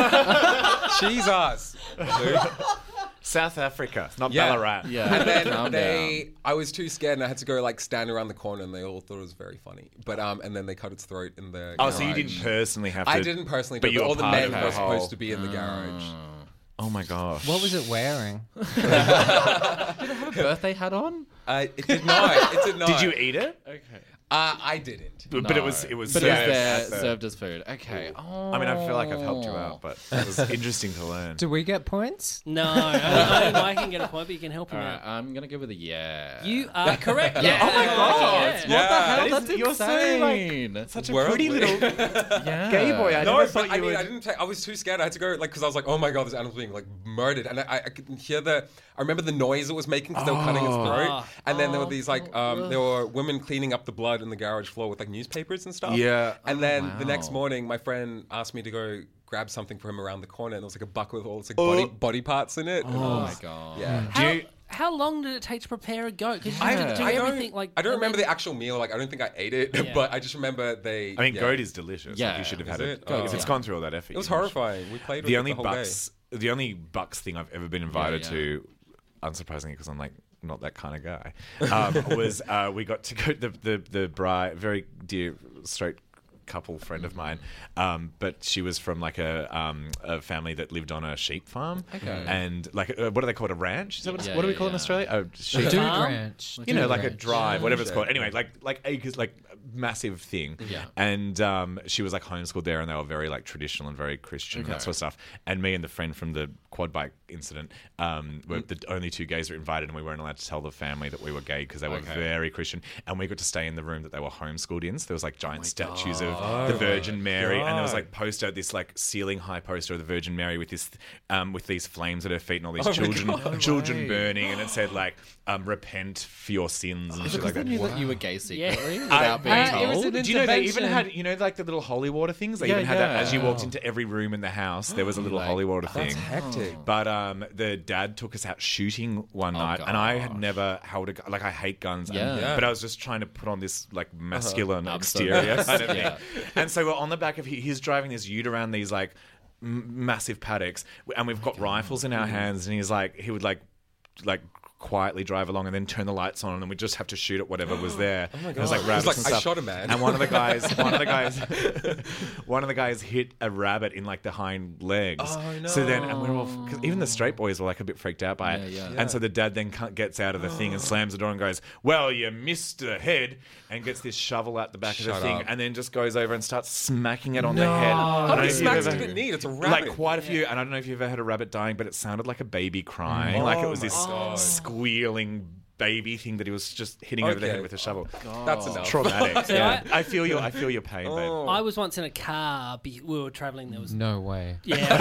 Jesus, dude. South Africa, not Yeah. Ballarat. Yeah. And then Calm they, I was too scared, and I had to go like stand around the corner, and they all thought it was very funny. But um, and then they cut its throat in the. Oh, so you garage. didn't personally have to. I didn't personally, but do it, you but were all the part men of the were whole- supposed to be in the garage. Oh my gosh. What was it wearing? Birthday hat on? Uh, it did not. It did not. Did you eat it? Okay. Uh, I didn't. But, but it was it was But served. it was there, as a- served as food. Okay. Oh. I mean, I feel like I've helped you out, but it was interesting to learn. Do we get points? No, only, only Mike can get a point, but you can help him All right, out. I'm gonna go with a yeah. You are correct. Yeah. Yeah. Oh my God. Yeah. What the hell? That is- That's you're so, like, insane. Such a Worldly. pretty little yeah. gay boy. I No, never but thought I you mean, would. I didn't. Take, I was too scared. I had to go like because I was like, oh my god, this animal's being like murdered, and I, I, I could hear the. I remember the noise it was making because they were cutting its throat, Oh. and then there were these like, um, there were women cleaning up the blood in the garage floor with like newspapers and stuff. Yeah. And then the next wow. morning, my friend asked me to go grab something for him around the corner, and it was like a bucket with all its like body, body parts in it. and it Oh was- my god. Yeah. How, you- how long did it take to prepare a goat? Because you I, have to do I everything don't, like. I don't and remember then- the actual meal. Like, I don't think I ate it, Yeah. but I just remember they. I mean, yeah. goat is delicious. Like, Yeah. you should have Is had it? it. Oh. If it's gone through all that effort, It was you should. horrifying. We played with The it only the whole bucks, the only bucks thing I've ever been invited yeah. to, unsurprisingly, because I'm like not that kind of guy, um, was uh, we got to go the the the bride, very dear straight couple friend of mine, um, but she was from like a um, a family that lived on a sheep farm, Okay. and like uh, what do they call it, a ranch? Is that what, it's, Yeah, what do we yeah, call it in yeah. Australia? A sheep Dude farm? ranch. you know, Dude like a ranch. drive, whatever it's Yeah. called. Anyway, like like acres, like a massive thing. Yeah. And um, she was like homeschooled there, and they were very like traditional and very Christian and that Okay. sort of stuff. And me and the friend from the quad bike incident um, were the only two gays that were invited, and we weren't allowed to tell the family that we were gay because they were Okay. very Christian. And we got to stay in the room that they were homeschooled in. So there was like giant my statues God. of the Virgin Mary, and there was God. like poster, this like ceiling high poster of the Virgin Mary with this um, with these flames at her feet and all these Oh my children God. children way. burning, and it said like um, repent for your sins and Is shit it like because that. they knew that you were gay secretly Yeah. without being Uh, told? it was an Do you know they even intervention. had, you know, like the little holy water things? They Yeah, even had that yeah. as you walked into every room in the house. There was a little Like, holy water That's thing. hectic. But um, the dad took us out shooting one Oh, night, and I had gosh. never held a gun. Like I hate guns, and- Yeah. Yeah. but I was just trying to put on this like masculine Absolutely. exterior kind of thing. Yeah. And so we're on the back of he, he's driving this ute around these like m- massive paddocks, and we've got rifles in our hands, and he's like he would like like quietly drive along and then turn the lights on, and we'd just have to shoot at whatever was there. Oh my God. It was like It was rabbits like, and I stuff. shot a man. And one of the guys, one of the guys, one of the guys hit a rabbit in like the hind legs. Oh, no. So then, and we're all, cause even the straight boys were like a bit freaked out by it. Yeah, yeah. And so the dad then cu- gets out of the thing and slams the door and goes, "Well, you missed the head," and gets this shovel out the back of Shut the thing, up. and then just goes over and starts smacking it on the head. I How don't know many if you've smacks ever- did it need? It's a rabbit. Like quite a few, and I don't know if you've ever had a rabbit dying, but it sounded like a baby crying, like it was my this God. squealing baby thing that he was just hitting over the Okay. head with a shovel. That's enough. Traumatic. So yeah. I, feel your, I feel your pain, Oh. I was once in a car. Be- we were traveling. There was No way.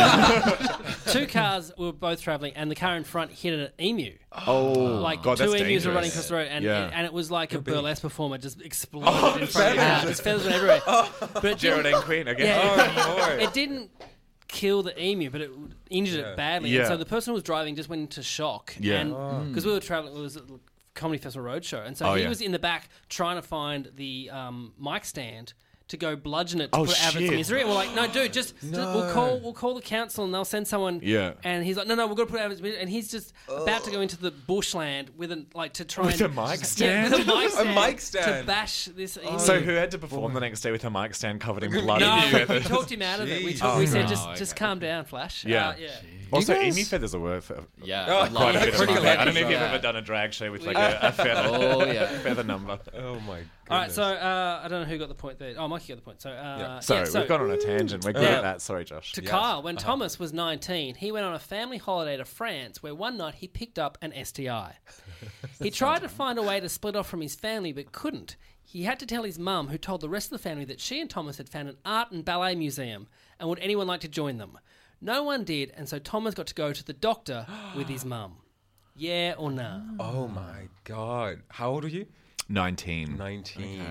yeah, two cars. We were both traveling, and the car in front hit an emu. babe. Oh, Like God, two that's emus were running dangerous. across the road, and Yeah. and it was like a big. burlesque performer just exploded in front of the car. His feathers went everywhere. But it Geraldine didn't- Queen again. Yeah, Oh, boy. it didn't kill the emu, but it injured Yeah. it badly. Yeah. And so the person who was driving just went into shock. Yeah. And because we were traveling, it was a Comedy Festival Roadshow, and so Oh, he yeah. was in the back trying to find the um, mic stand to go bludgeon it to Oh, put it out of its shit. misery. And we're like, no, dude, just, just we'll call we'll call the council and they'll send someone. Yeah. And he's like, no, no, we're gonna put it out of its misery. And he's just about to go into the bushland with a like to try With and a mic Yeah, stand? with a mic stand, A mic to stand. bash this. emu. So who had to perform the next day with a mic stand covered in blood? No, and we feathers? talked him out of it. We, Jeez. talked, we said, Oh, just, okay. just calm down, Flash. Yeah. Uh, yeah. Also, guys- emu feathers are worth uh, Yeah, Oh, a lot quite a of bit of pretty money. I don't know if you've yeah. ever done a drag show with like a, a feather, Oh, yeah. feather number. Oh my god. All right, so uh, I don't know who got the point there. Oh, Mikey got the point. So, uh, Yeah. Sorry, yeah, so we've gone on a tangent. We're good Yeah. at that. Sorry, Josh. to Yes. Kyle, when Thomas was nineteen, he went on a family holiday to France where one night he picked up an S T I. He tried to find a way to split off from his family but couldn't. He had to tell his mum, who told the rest of the family that she and Thomas had found an art and ballet museum and would anyone like to join them. No one did, and so Thomas got to go to the doctor with his mum. Yeah or nah? Oh my god. How old are you? nineteen. Nineteen.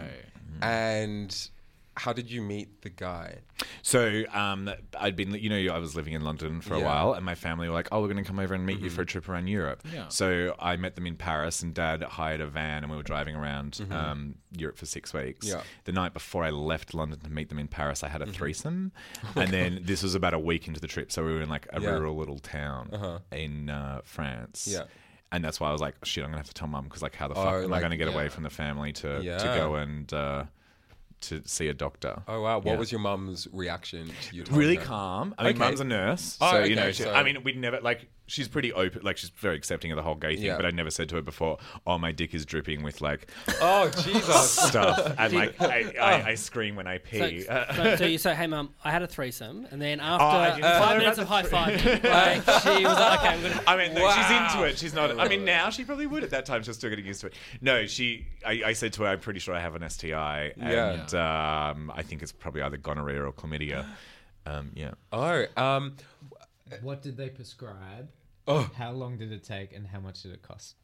And how did you meet the guy? So um, I'd been, you know, I was living in London for a Yeah. while, and my family were like, "Oh, we're going to come over and meet you for a trip around Europe." Yeah. So I met them in Paris, and Dad hired a van, and we were driving around um, Europe for six weeks. Yeah. The night before I left London to meet them in Paris, I had a threesome, and then this was about a week into the trip, so we were in like a Yeah. rural little town Uh-huh. in uh, France. Yeah. And that's why I was like, "Shit, I'm gonna have to tell Mum because like, how the Oh, fuck am like, I gonna get yeah. away from the family to to Yeah. go and uh, to see a doctor?" Oh wow. What Yeah. was your mum's reaction to you? telling Really her? calm. I mean, Okay. Mum's a nurse, Oh, so okay, you know. She, so- I mean, we'd never like. She's pretty open. Like, she's very accepting of the whole gay thing. Yeah. But I never said to her before, "Oh, my dick is dripping with like Oh Jesus. stuff," and like I, Oh. I, I scream when I So, pee. Uh, so, so you say, hey, Mum, I had a threesome, and then I after didn't tell five her minutes of about high the five, like, she was like, okay, we're going to... I mean, no, she's Wow. into it. She's not. I mean, now she probably would. At that time, she's still getting used to it. No, she. I, I said to her, "I'm pretty sure I have an S T I, Yeah. and um, I think it's probably either gonorrhea or chlamydia." Um, yeah. Oh. Um. What did they prescribe? Oh. How long did it take, and how much did it cost?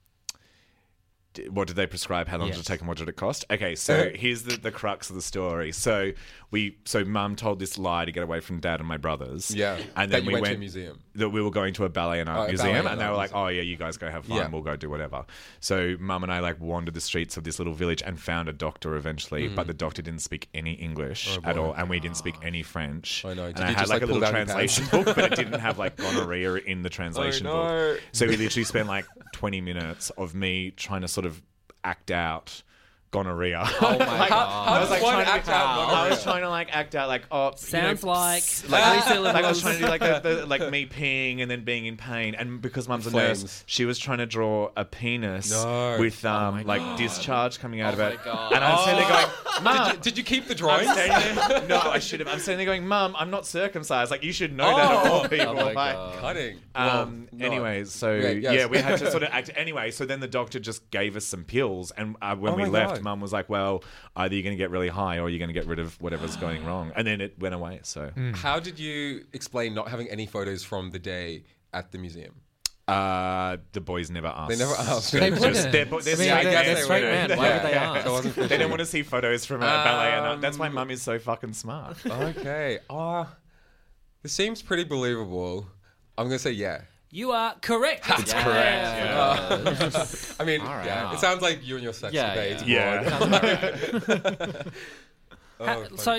D- What did they prescribe? How long Yes. did it take, and what did it cost? Okay, so here's the, the crux of the story. So we, so Mum told this lie to get away from Dad and my brothers. Yeah. and That then you we went went to a museum. That we were going to a ballet and art Oh, a museum, ballet and and they art were like, museum. "Oh yeah, you guys go have fun. Yeah. We'll go do whatever." So Mum and I like wandered the streets of this little village and found a doctor eventually, but the doctor didn't speak any English Mm-hmm. Oh, at boy. all, and we didn't speak any French. I know. Did And I you had just, like, like, a pull little down your translation book, but it didn't have like gonorrhea in the translation Oh, no. book. So we literally spent like twenty minutes of me trying to sort of act out gonorrhea. Oh my god. How I was like does one trying to act be- out I gonorrhea? was trying to like act out like oh Sounds you know, like- s- like like, Lisa like I was Levels. trying to do like the, the, like me peeing and then being in pain, and because Mum's a Flames. nurse, she was trying to draw a penis No. with um my like God. discharge coming out Oh of it, my God. and I'm sitting there going, "Mum." Did you, did you keep the I'm drawings? standing there, no, I should have. I'm standing there going, "Mum, I'm not circumcised. Like you should know that of all people." Oh my Like, God. Cutting. um, Well, not. anyways, so Yeah, yeah, yes. we had to sort of act. Anyway, so then the doctor just gave us some pills, and uh, when Oh we my left, God. Mum was like, "Well, either you're going to get really high, or you're going to get rid of whatever's going wrong." And then it went away. So, How did you explain not having any photos from the day at the museum? uh, the boys never asked. They never asked. They Just- wouldn't. they're, bo- they're I mean, straight they're- men, they're they straight wouldn't. men. Why would they Yeah, ask? I wasn't They fishing. don't want to see photos from a ballet, and art. That's why Um, Mum is so fucking smart. Okay. Ah, this seems pretty believable. I'm gonna say yeah. You are correct. It's correct. Yeah. I mean, All right. yeah. It sounds like you and your sex Yeah, debate. yeah. Yeah. Oh, Ha- funny. so,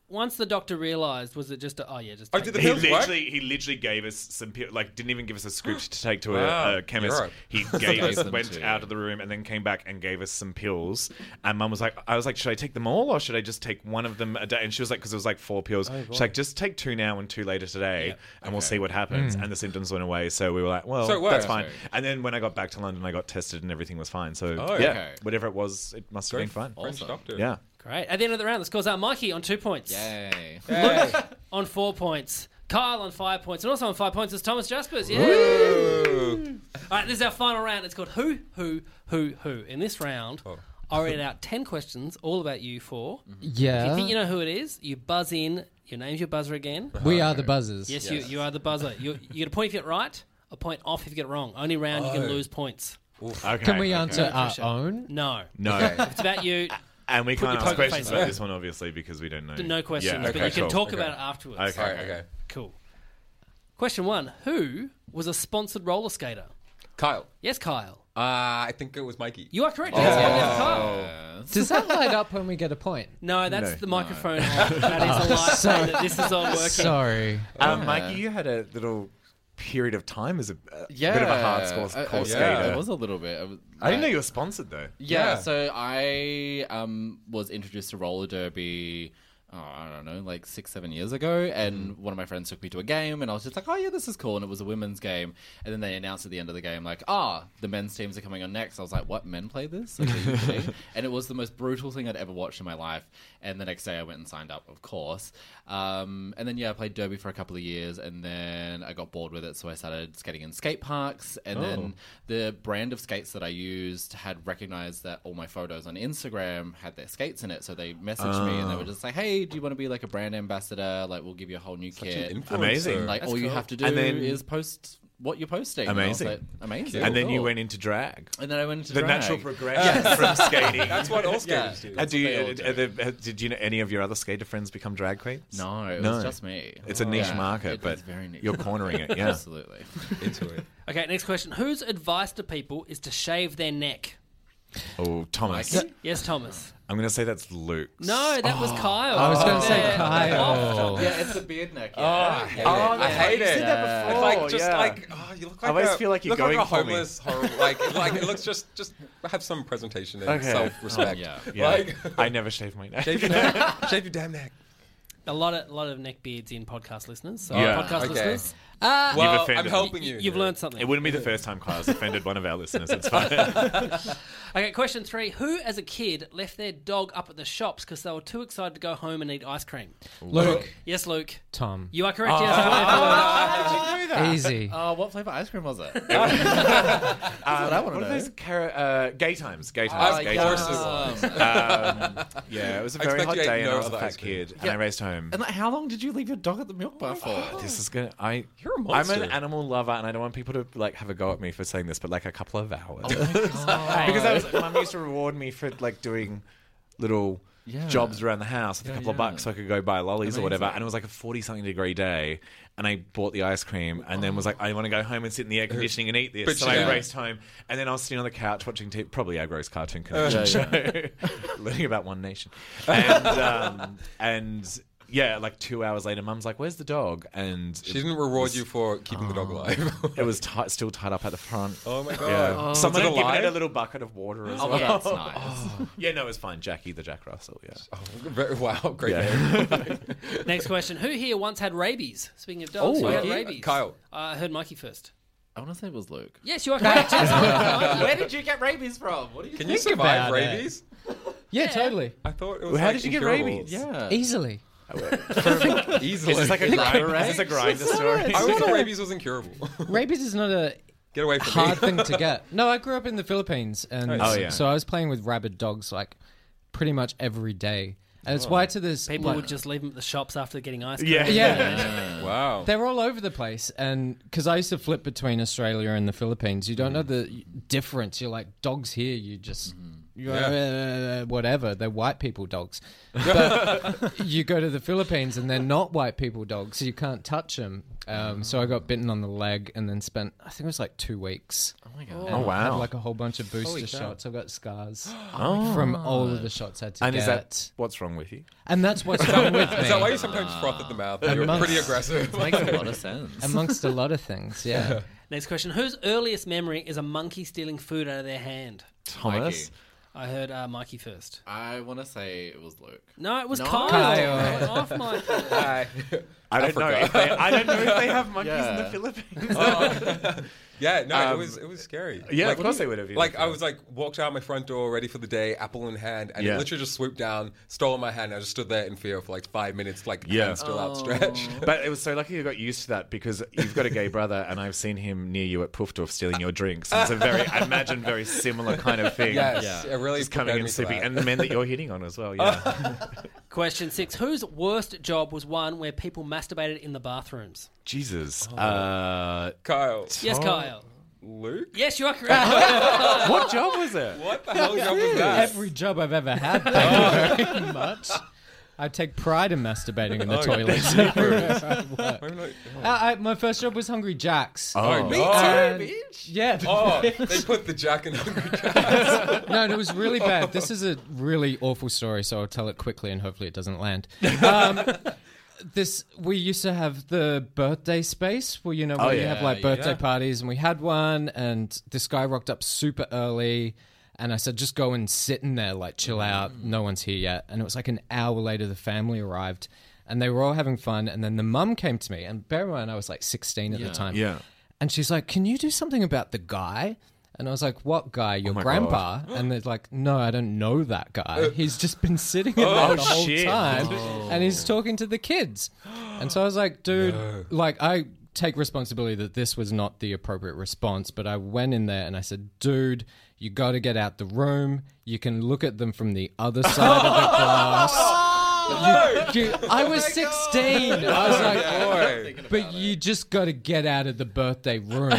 once the doctor realised, was it just a, oh yeah, just Oh, take did the it. He pills work? literally, he literally gave us some, pi- like, didn't even give us a script to take to Wow. a, a chemist. Europe. He gave us, them went to- out of the room, and then came back and gave us some pills. And Mum was like, I was like, should I take them all, or should I just take one of them a day? And she was like, because it was like four pills. She's like, just take two now and two later today, and we'll see what happens. And the symptoms went away. So we were like, well, So it worked. that's fine. Okay. And then when I got back to London, I got tested, and everything was fine. So Oh, yeah, okay. whatever it was, it must have Great been fine. French doctor. Yeah. Great. At the end of the round, the scores are Mikey on two points. Yay. Luke on four points. Kyle on five points. And also on five points is Thomas Jaspers. Yeah. Ooh. All right, this is our final round. It's called Who, Who, Who, Who. In this round, Oh. I'll read out ten questions all about you four. Yeah. If you think you know who it is, you buzz in. Your name's your buzzer again. We are the buzzers. Yes, You, you are the buzzer. You, you get a point if you get it right, a point off if you get it wrong. Only round you can lose points. Okay. Can we okay. answer our Pressure. own? No. No. It's about you. And we Put can't your ask poker questions face about up. this one, obviously, because we don't know. No questions, Yeah, but okay, you can cool. talk Okay. about it afterwards. Okay. All right, okay. Cool. Question one. Who was a sponsored roller skater? Kyle. Yes, Kyle. Uh, I think it was Mikey. You are correct. Yes, one left, Kyle. Does that light up when we get a point? No, that's No. the microphone. on. That is a light saying that this is all working. Sorry. Um, Mikey, you had a little period of time as a, a Yeah. bit of a hard score, I- I- core yeah, skater. It was a little bit. I, was, I didn't know like- you were sponsored though. Yeah, Yeah. so I um, was introduced to roller derby, oh, I don't know, like six, seven years ago. And one of my friends took me to a game, and I was just like, oh, yeah, this is cool. And it was a women's game. And then they announced at the end of the game, like, ah, the men's teams are coming on next. I was like, what, men play this? Like, they usually? And it was the most brutal thing I'd ever watched in my life. And the next day I went and signed up, of course. Um, and then, yeah, I played derby for a couple of years, and then I got bored with it, so I started skating in skate parks. And then the brand of skates that I used had recognized that all my photos on Instagram had their skates in it, so they messaged me, and they were just like, hey, do you want to be like a brand ambassador? Like, we'll give you a whole new kit. Influencer. Amazing. Like, That's all you cool. have to do And then- is post what you're posting. And I was Amazing. like, amazing. And then you Cool. went into drag. And then I went into The drag. natural progression from skating. That's what all Yeah. skaters do. And That's do you, what they all uh, do. are there- did you know any of your other skater friends become drag queens? No, it No. was just me. It's a niche Yeah, market, it but is very niche. you're cornering it. Yeah. Absolutely. Into it. Okay, next question. Whose advice to people is to shave their neck? Oh, Thomas. Mikey? Yes, Thomas. I'm going to say that's Luke's. No, that was Kyle. I was going to say There. Kyle. Yeah, it's a beard neck. Oh, I hate it. I hate it. Yeah. It's like just yeah. like oh, you look like I always a, feel like you're look going like a for me. homeless, horrible. Like, like it looks just just have some presentation and Okay. self-respect. Yeah. Yeah. Like I never shave my neck. shave your neck, shave your damn neck. A lot of lot of neck beards in podcast listeners. So Yeah. podcast Okay. listeners, Well, offended I'm me. helping you. you've here. learned something. It wouldn't be the first time Kyle's offended one of our listeners. It's fine. Okay, question three. Who, as a kid, left their dog up at the shops because they were too excited to go home and eat ice cream? Luke. Yes, Luke. Tom. You are correct. Yes. How did you know that? Easy. Oh, what flavor ice cream was it? Um, what I wanna what are know. those car- uh, gay times? Gay times. Of gay course times. it was. Um, yeah, it was a I very expect hot you ate day, and no I was a other fat ice cream. kid, and I raced home. And like, how long did you leave your dog at the milk bar for? This is gonna. I. You're a I'm monster. an animal lover, and I don't want people to like have a go at me for saying this, but like a couple of hours. Oh because I was, Mum used to reward me for like doing little Yeah. jobs around the house with Yeah, a couple of yeah. bucks so I could go buy lollies or whatever. Amazing. And it was like a forty something degree day, and I bought the ice cream, and then was like, I want to go home and sit in the air conditioning and eat this. But so you I know- raced home, and then I was sitting on the couch watching t- probably our gross cartoon connection show, learning about One Nation, and um, and. Yeah, like two hours later, Mum's like, "Where's the dog?" And She didn't reward you for keeping the dog alive. it was ti still tied up at the front. Oh my god! Yeah. Someone Was had it given it a alive? little bucket of water as Oh, well. that's nice. Yeah, no, it was fine. Jackie the Jack Russell, yeah. Oh, very, wow, great Yeah. name. Next question. Who here once had rabies? Speaking of dogs, Oh, who had Mikey? rabies? Kyle. Uh, I heard Mikey first. I want to say it was Luke. Yes, you are correct. Yes. Where did you get rabies from? What do you Can you Think survive about it. rabies? Yeah, totally. I thought it was. Well, how like did you get incurable. rabies? Yeah. Easily. Easily. Is this like a, grind, is this a grinder story? I always thought rabies was incurable. Rabies is not a Get away from hard me. thing to get. No, I grew up in the Philippines, and Oh, yeah. so I was playing with rabid dogs like pretty much every day. And it's why to this People like- would just leave them at the shops after getting ice cream. Yeah. yeah. Wow. They're all over the place, and because I used to flip between Australia and the Philippines, you don't know the difference. You're like dogs here, you just uh, whatever. They're white people dogs. But you go to the Philippines and they're not white people dogs, so you can't touch them. Um, so I got bitten on the leg and then spent, I think it was like two weeks. Oh my god! And Oh, wow. Had like a whole bunch of booster Holy cow. shots. I've got scars Oh. from all of the shots I had to And get. is that what's wrong with you? And that's what's wrong with me. Is that why you sometimes froth at the mouth? You're Amongst- pretty aggressive. Makes a lot of sense. Amongst a lot of things, yeah. Next question. Whose earliest memory is a monkey stealing food out of their hand? Thomas? I heard uh, Mikey first. I want to say it was Luke. No, it was No. Kyle. Kyle. Went off, Mikey. Hi. I don't know. Africa. If they, I don't know if they have monkeys in the Yeah. Philippines. Yeah, no, Um, it was it was scary. yeah, like, of course they would have, yeah. Like I was like walked out my front door, ready for the day, apple in hand, and Yeah. it literally just swooped down, stole my hand. And I just stood there in fear for like five minutes, like Yeah. hand still outstretched. But it was so lucky you got used to that because you've got a gay brother and I've seen him near you at Puffdorf stealing your drinks. And it's a very, I imagine, very similar kind of thing. Yes, Yeah. it really Just coming prepared and me for sipping. that. And the men that you're hitting on as well, yeah. Question six. Whose worst job was one where people masturbated in the bathrooms? Jesus. Uh, Kyle, Yes, Kyle. Luke, Yes, you are correct. what job was it? what the hell job was that? Every job I've ever had, thank you very much. I take pride in masturbating in the toilets. I'm like, Uh, I, my first job was Hungry Jack's. oh, Me no. And- Yeah. Oh, they put the Jack in Hungry Jack. No, and it was really bad. This is a really awful story, so I'll tell it quickly and hopefully it doesn't land. Um, this we used to have the birthday space where you know where Oh, you yeah, have like birthday yeah. parties, and we had one, and this guy rocked up super early. And I said, just go and sit in there, like, chill out. No one's here yet. And it was like an hour later, the family arrived. And they were all having fun. And then the mum came to me. And bear in mind, I was like sixteen at Yeah. the time. Yeah. And she's like, can you do something about the guy? And I was like, what guy? Your my grandpa? And they're like, no, I don't know that guy. He's just been sitting in there Oh, the whole shit. time. And he's talking to the kids. And so I was like, dude, like, I take responsibility that this was not the appropriate response. But I went in there and I said, dude, you got to get out the room. You can look at them from the other side of the glass. You, you, I was sixteen. I was like, but you just got to get out of the birthday room.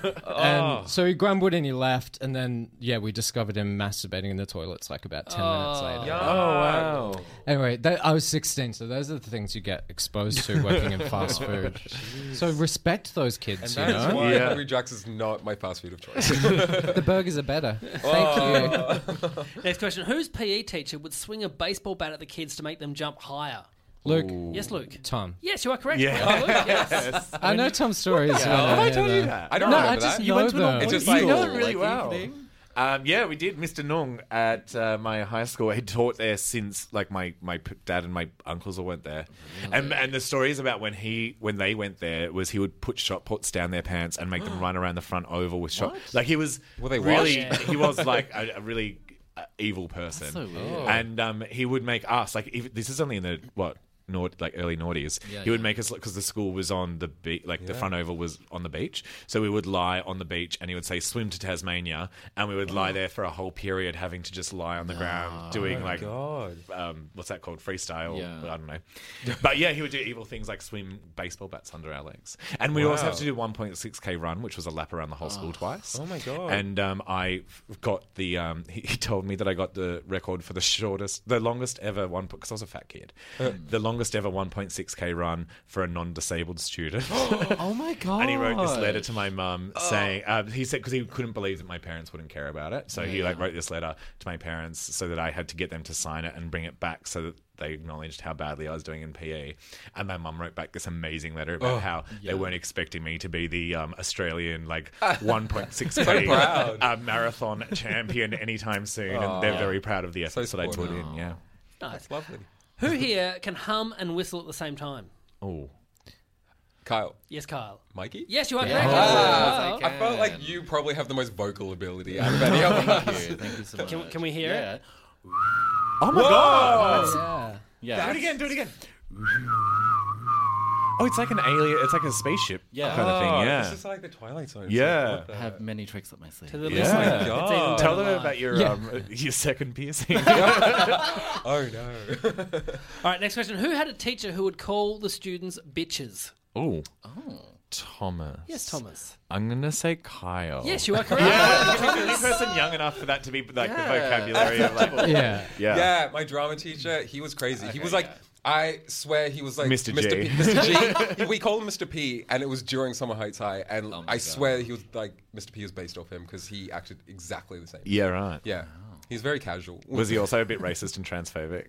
And so he grumbled and he left. And then, yeah, we discovered him masturbating in the toilets like about ten minutes later. Oh, wow. Anyway, that, I was sixteen, so those are the things you get exposed to working in fast food. So respect those kids, you That is know? why Yeah. Hungry Jack's is not my fast food of choice. The burgers are better. Thank you. Next question. Whose P E teacher would swing a baseball bat at the kids to make them jump higher? Luke, Yes, Luke. Tom. Yes, you are correct. Yeah. Well, Luke, yes. I know Tom's stories. when Have I hear told you them. that? I don't No, remember I just that. know went to an them. awful- It's just you like- know it really like well. evening? Um, yeah, we did. Mister Nung at uh, my high school. He taught there since like my, my p- dad and my uncles all went there, and and the stories about when he when they went there was he would put shot puts down their pants and make them run around the front oval with shot. Like he was Were they really washed? he was like a, a really uh, evil person, so weird. and um, he would make us like if, this is only in the what. Naut- like early noughties, Yeah, he would yeah. make us because the school was on the beach, like the front oval was on the beach. So we would lie on the beach, and he would say "swim to Tasmania," and we would lie there for a whole period, having to just lie on the ground doing like God. um, what's that called, freestyle? Yeah. I don't know. But yeah, he would do evil things like swim baseball bats under our legs, and we also Wow. have to do one point six k run, which was a lap around the whole school twice. Oh my God. And um, I got the. Um, he, he told me that I got the record for the shortest, the longest ever one because I was a fat kid, the longest ever one point six k run for a non-disabled student. Oh my god! And he wrote this letter to my mum saying, um, he said, because he couldn't believe that my parents wouldn't care about it. So he like wrote this letter to my parents so that I had to get them to sign it and bring it back so that they acknowledged how badly I was doing in P E. And my mum wrote back this amazing letter about how they weren't expecting me to be the um, Australian like one point six k proud. uh, marathon champion anytime soon. And they're very proud of the efforts that I put supportive. in. Yeah. Nice. Lovely. Who here can hum and whistle at the same time? Oh. Kyle. Yes, Kyle. Mikey? Yes, you are correct. Oh, I felt like you probably have the most vocal ability out of any of us. Thank you, thank you so much. Can, can we hear yeah. it? Oh my God. Yeah. Yeah. Do it again, do it again. Oh, it's like an alien, it's like a spaceship Yeah. kind of thing, Oh, yeah. This is like the Twilight Zone. Yeah. What the I heck? have many tricks up my sleeve. To the Yeah. listener. Oh my It's God. even Tell better them live. about your Yeah. um, your second piercing. Oh no. All right, next question. Who had a teacher who would call the students bitches? Oh. Thomas. Yes, Thomas. I'm going to say Kyle. Yes, you are correct. Yeah, I'm the only person young enough for that to be like Yeah. the vocabulary of like. Yeah. Yeah. Yeah, my drama teacher, he was crazy. he was like, yeah. I swear he was like Mister Mister G. P, Mister G. We called him Mister P, and it was during Summer Heights High, and Oh my I God. swear he was like Mister P was based off him because he acted exactly the same. Yeah, right. Yeah. He's very casual. Was he also a bit racist and transphobic?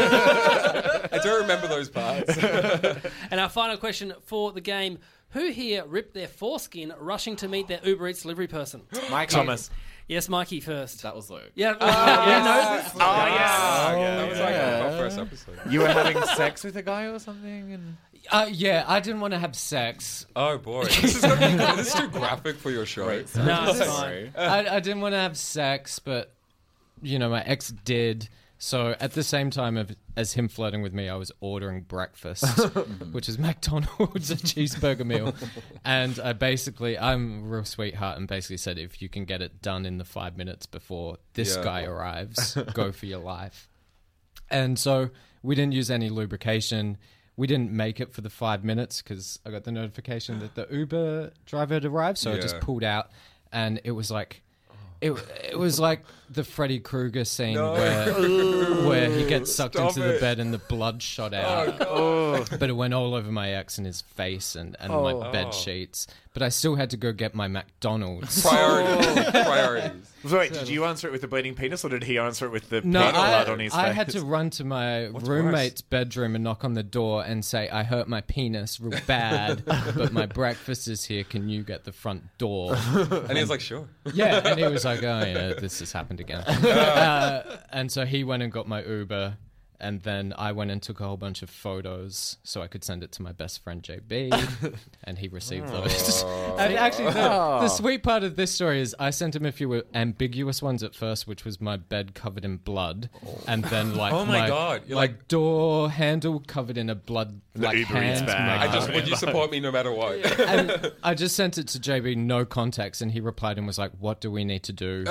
I don't remember those parts. And our final question for the game: who here ripped their foreskin rushing to meet their Uber Eats delivery person? Mikey. Thomas. Yes, Mikey first. That was Luke. Yeah. Uh, yeah, knows this? Oh, yeah. that was like our first episode. You were having sex with a guy or something? And Uh, yeah, I didn't want to have sex. Oh boy, this is, gonna be, this is too graphic for your show. Right. No, it's fine. Sorry. I, I didn't want to have sex, but you know, my ex did. So at the same time of, as him flirting with me, I was ordering breakfast, which is McDonald's, a cheeseburger meal. And I basically, I'm a real sweetheart and basically said, if you can get it done in the five minutes before this Yeah. guy arrives, go for your life. And so we didn't use any lubrication. We didn't make it for the five minutes because I got the notification that the Uber driver had arrived. So I just Yeah. pulled out and it was like, It, it was like the Freddy Krueger scene No. where where he gets sucked Stop into the it. bed and the blood shot out. Oh, But it went all over my ex and his face and, and my bed sheets. But I still had to go get my McDonald's. Priorities. Priorities. so wait, did you answer it with the bleeding penis, or did he answer it with the No, peanut blood I, on his I face? had to run to my roommate's bedroom and knock on the door and say, I hurt my penis real bad, but my breakfast is here. Can you get the front door? And he was like, sure. Yeah, and he was like, oh, yeah, this has happened again. Uh, and so he went and got my Uber, and then I went and took a whole bunch of photos so I could send it to my best friend J B, and he received those. And actually, the, the sweet part of this story is I sent him a few ambiguous ones at first, which was my bed covered in blood, and then like Oh my God, you're my like- door handle covered in a blood like Uber Eats hand bag. I mark. just would you support me no matter what? And I just sent it to J B, no context, and he replied and was like, "What do we need to do?"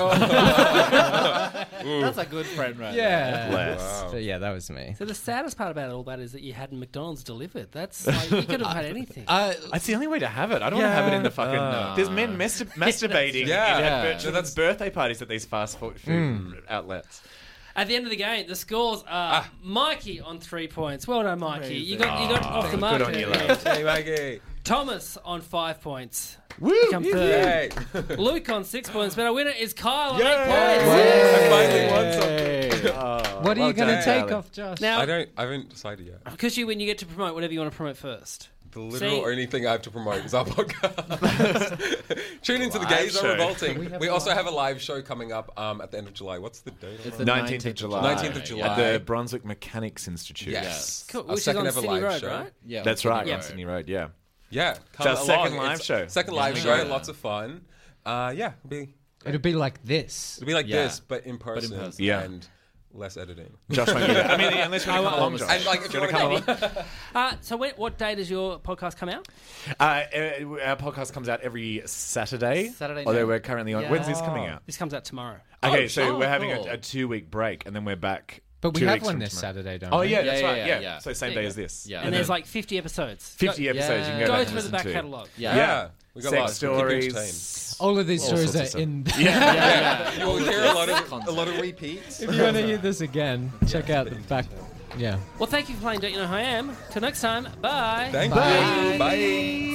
That's a good friend, right? Yeah, Bless. So yeah, that was me. So the saddest part about all that is that you had McDonald's delivered. That's like, you could have had anything. Uh, That's the only way to have it. I don't want to have it in the fucking. There's men mastur- masturbating Yeah. in Yeah. at No, that's- birthday parties at these fast food food outlets. At the end of the game, the scores are Mikey on three points. Well done, Mikey. You got you got off the mark. good on you, there. lad. Hey, Maggie. Thomas on five points. Woo! Come third. Hey. Luke on six points, but our winner is Kyle on eight I finally won Hey. something. Oh, what are well you going to done, take Charlie. off, Josh? points. Now, I don't. I haven't decided yet. because you win, you get to promote whatever you want to promote first. The literal See? only thing I have to promote is our podcast. Tune into the Live Gays Are show. Revolting. We also have a live show coming up um, at the end of July. What's the date? It's the nineteenth of July. nineteenth of At July. the Brunswick Mechanics Institute. Yes. Cool. Our Which is second on ever Sydney live Road, show. right? Yeah, That's Sydney right. Road. On Sydney Road, yeah. Yeah. Come our second along. live It's show. Second Yeah. live show. Yeah. Lots of fun. Uh, yeah. It'll be, It'll be like this. it'll be like Yeah. this, but in person. person. Yeah. And less editing. Josh won't get it. I mean, unless you want to come along, Josh. And like, if Do you you want want to to come along? Uh, so when, what day does your podcast come out? Uh, uh, our podcast comes out every Saturday. Saturday Although night. we're currently on. Yeah. When's this coming out? This comes out tomorrow. Okay, Oh, so oh, we're having cool. a, a two-week break, and then we're back. But we two have weeks one from this tomorrow. Saturday, don't Oh we? yeah, Yeah, that's yeah, right. yeah, Yeah, yeah. so same Yeah. day as this. Yeah. And, And there's then like fifty episodes. fifty Go, episodes. You can go go back and through the listen back to. catalogue. Yeah. Yeah. We got Sex lots. We'll keep you stories. entertained. All of these All stories sorts are of in. Yeah, yeah. You will hear a lot of a Content. lot of repeats. If you want to hear this again, check out the back. Yeah. Well, thank you for playing Don't You Know Who I Am. Till next time, bye. Thank Bye. you. Bye.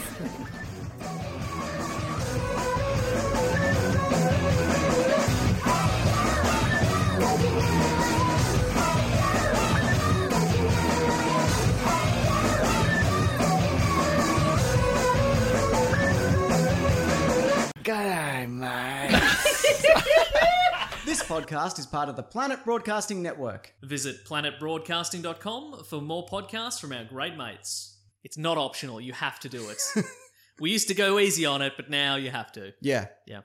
This podcast is part of the Planet Broadcasting Network. Visit planet broadcasting dot com for more podcasts from our great mates. It's not optional, you have to do it. We used to go easy on it, but now you have to. Yeah. Yeah.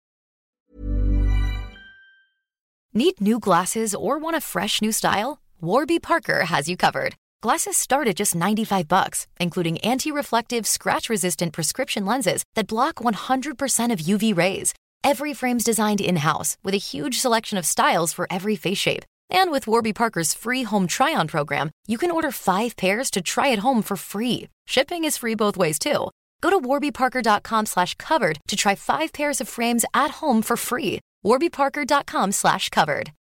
Need new glasses or want a fresh new style? Warby Parker has you covered. Glasses start at just ninety-five bucks, including anti-reflective, scratch-resistant prescription lenses that block one hundred percent of U V rays. Every frame's designed in-house with a huge selection of styles for every face shape. And with Warby Parker's free home try-on program, you can order five pairs to try at home for free. Shipping is free both ways, too. Go to warbyparker.com slash covered to try five pairs of frames at home for free. warbyparker.com slash covered.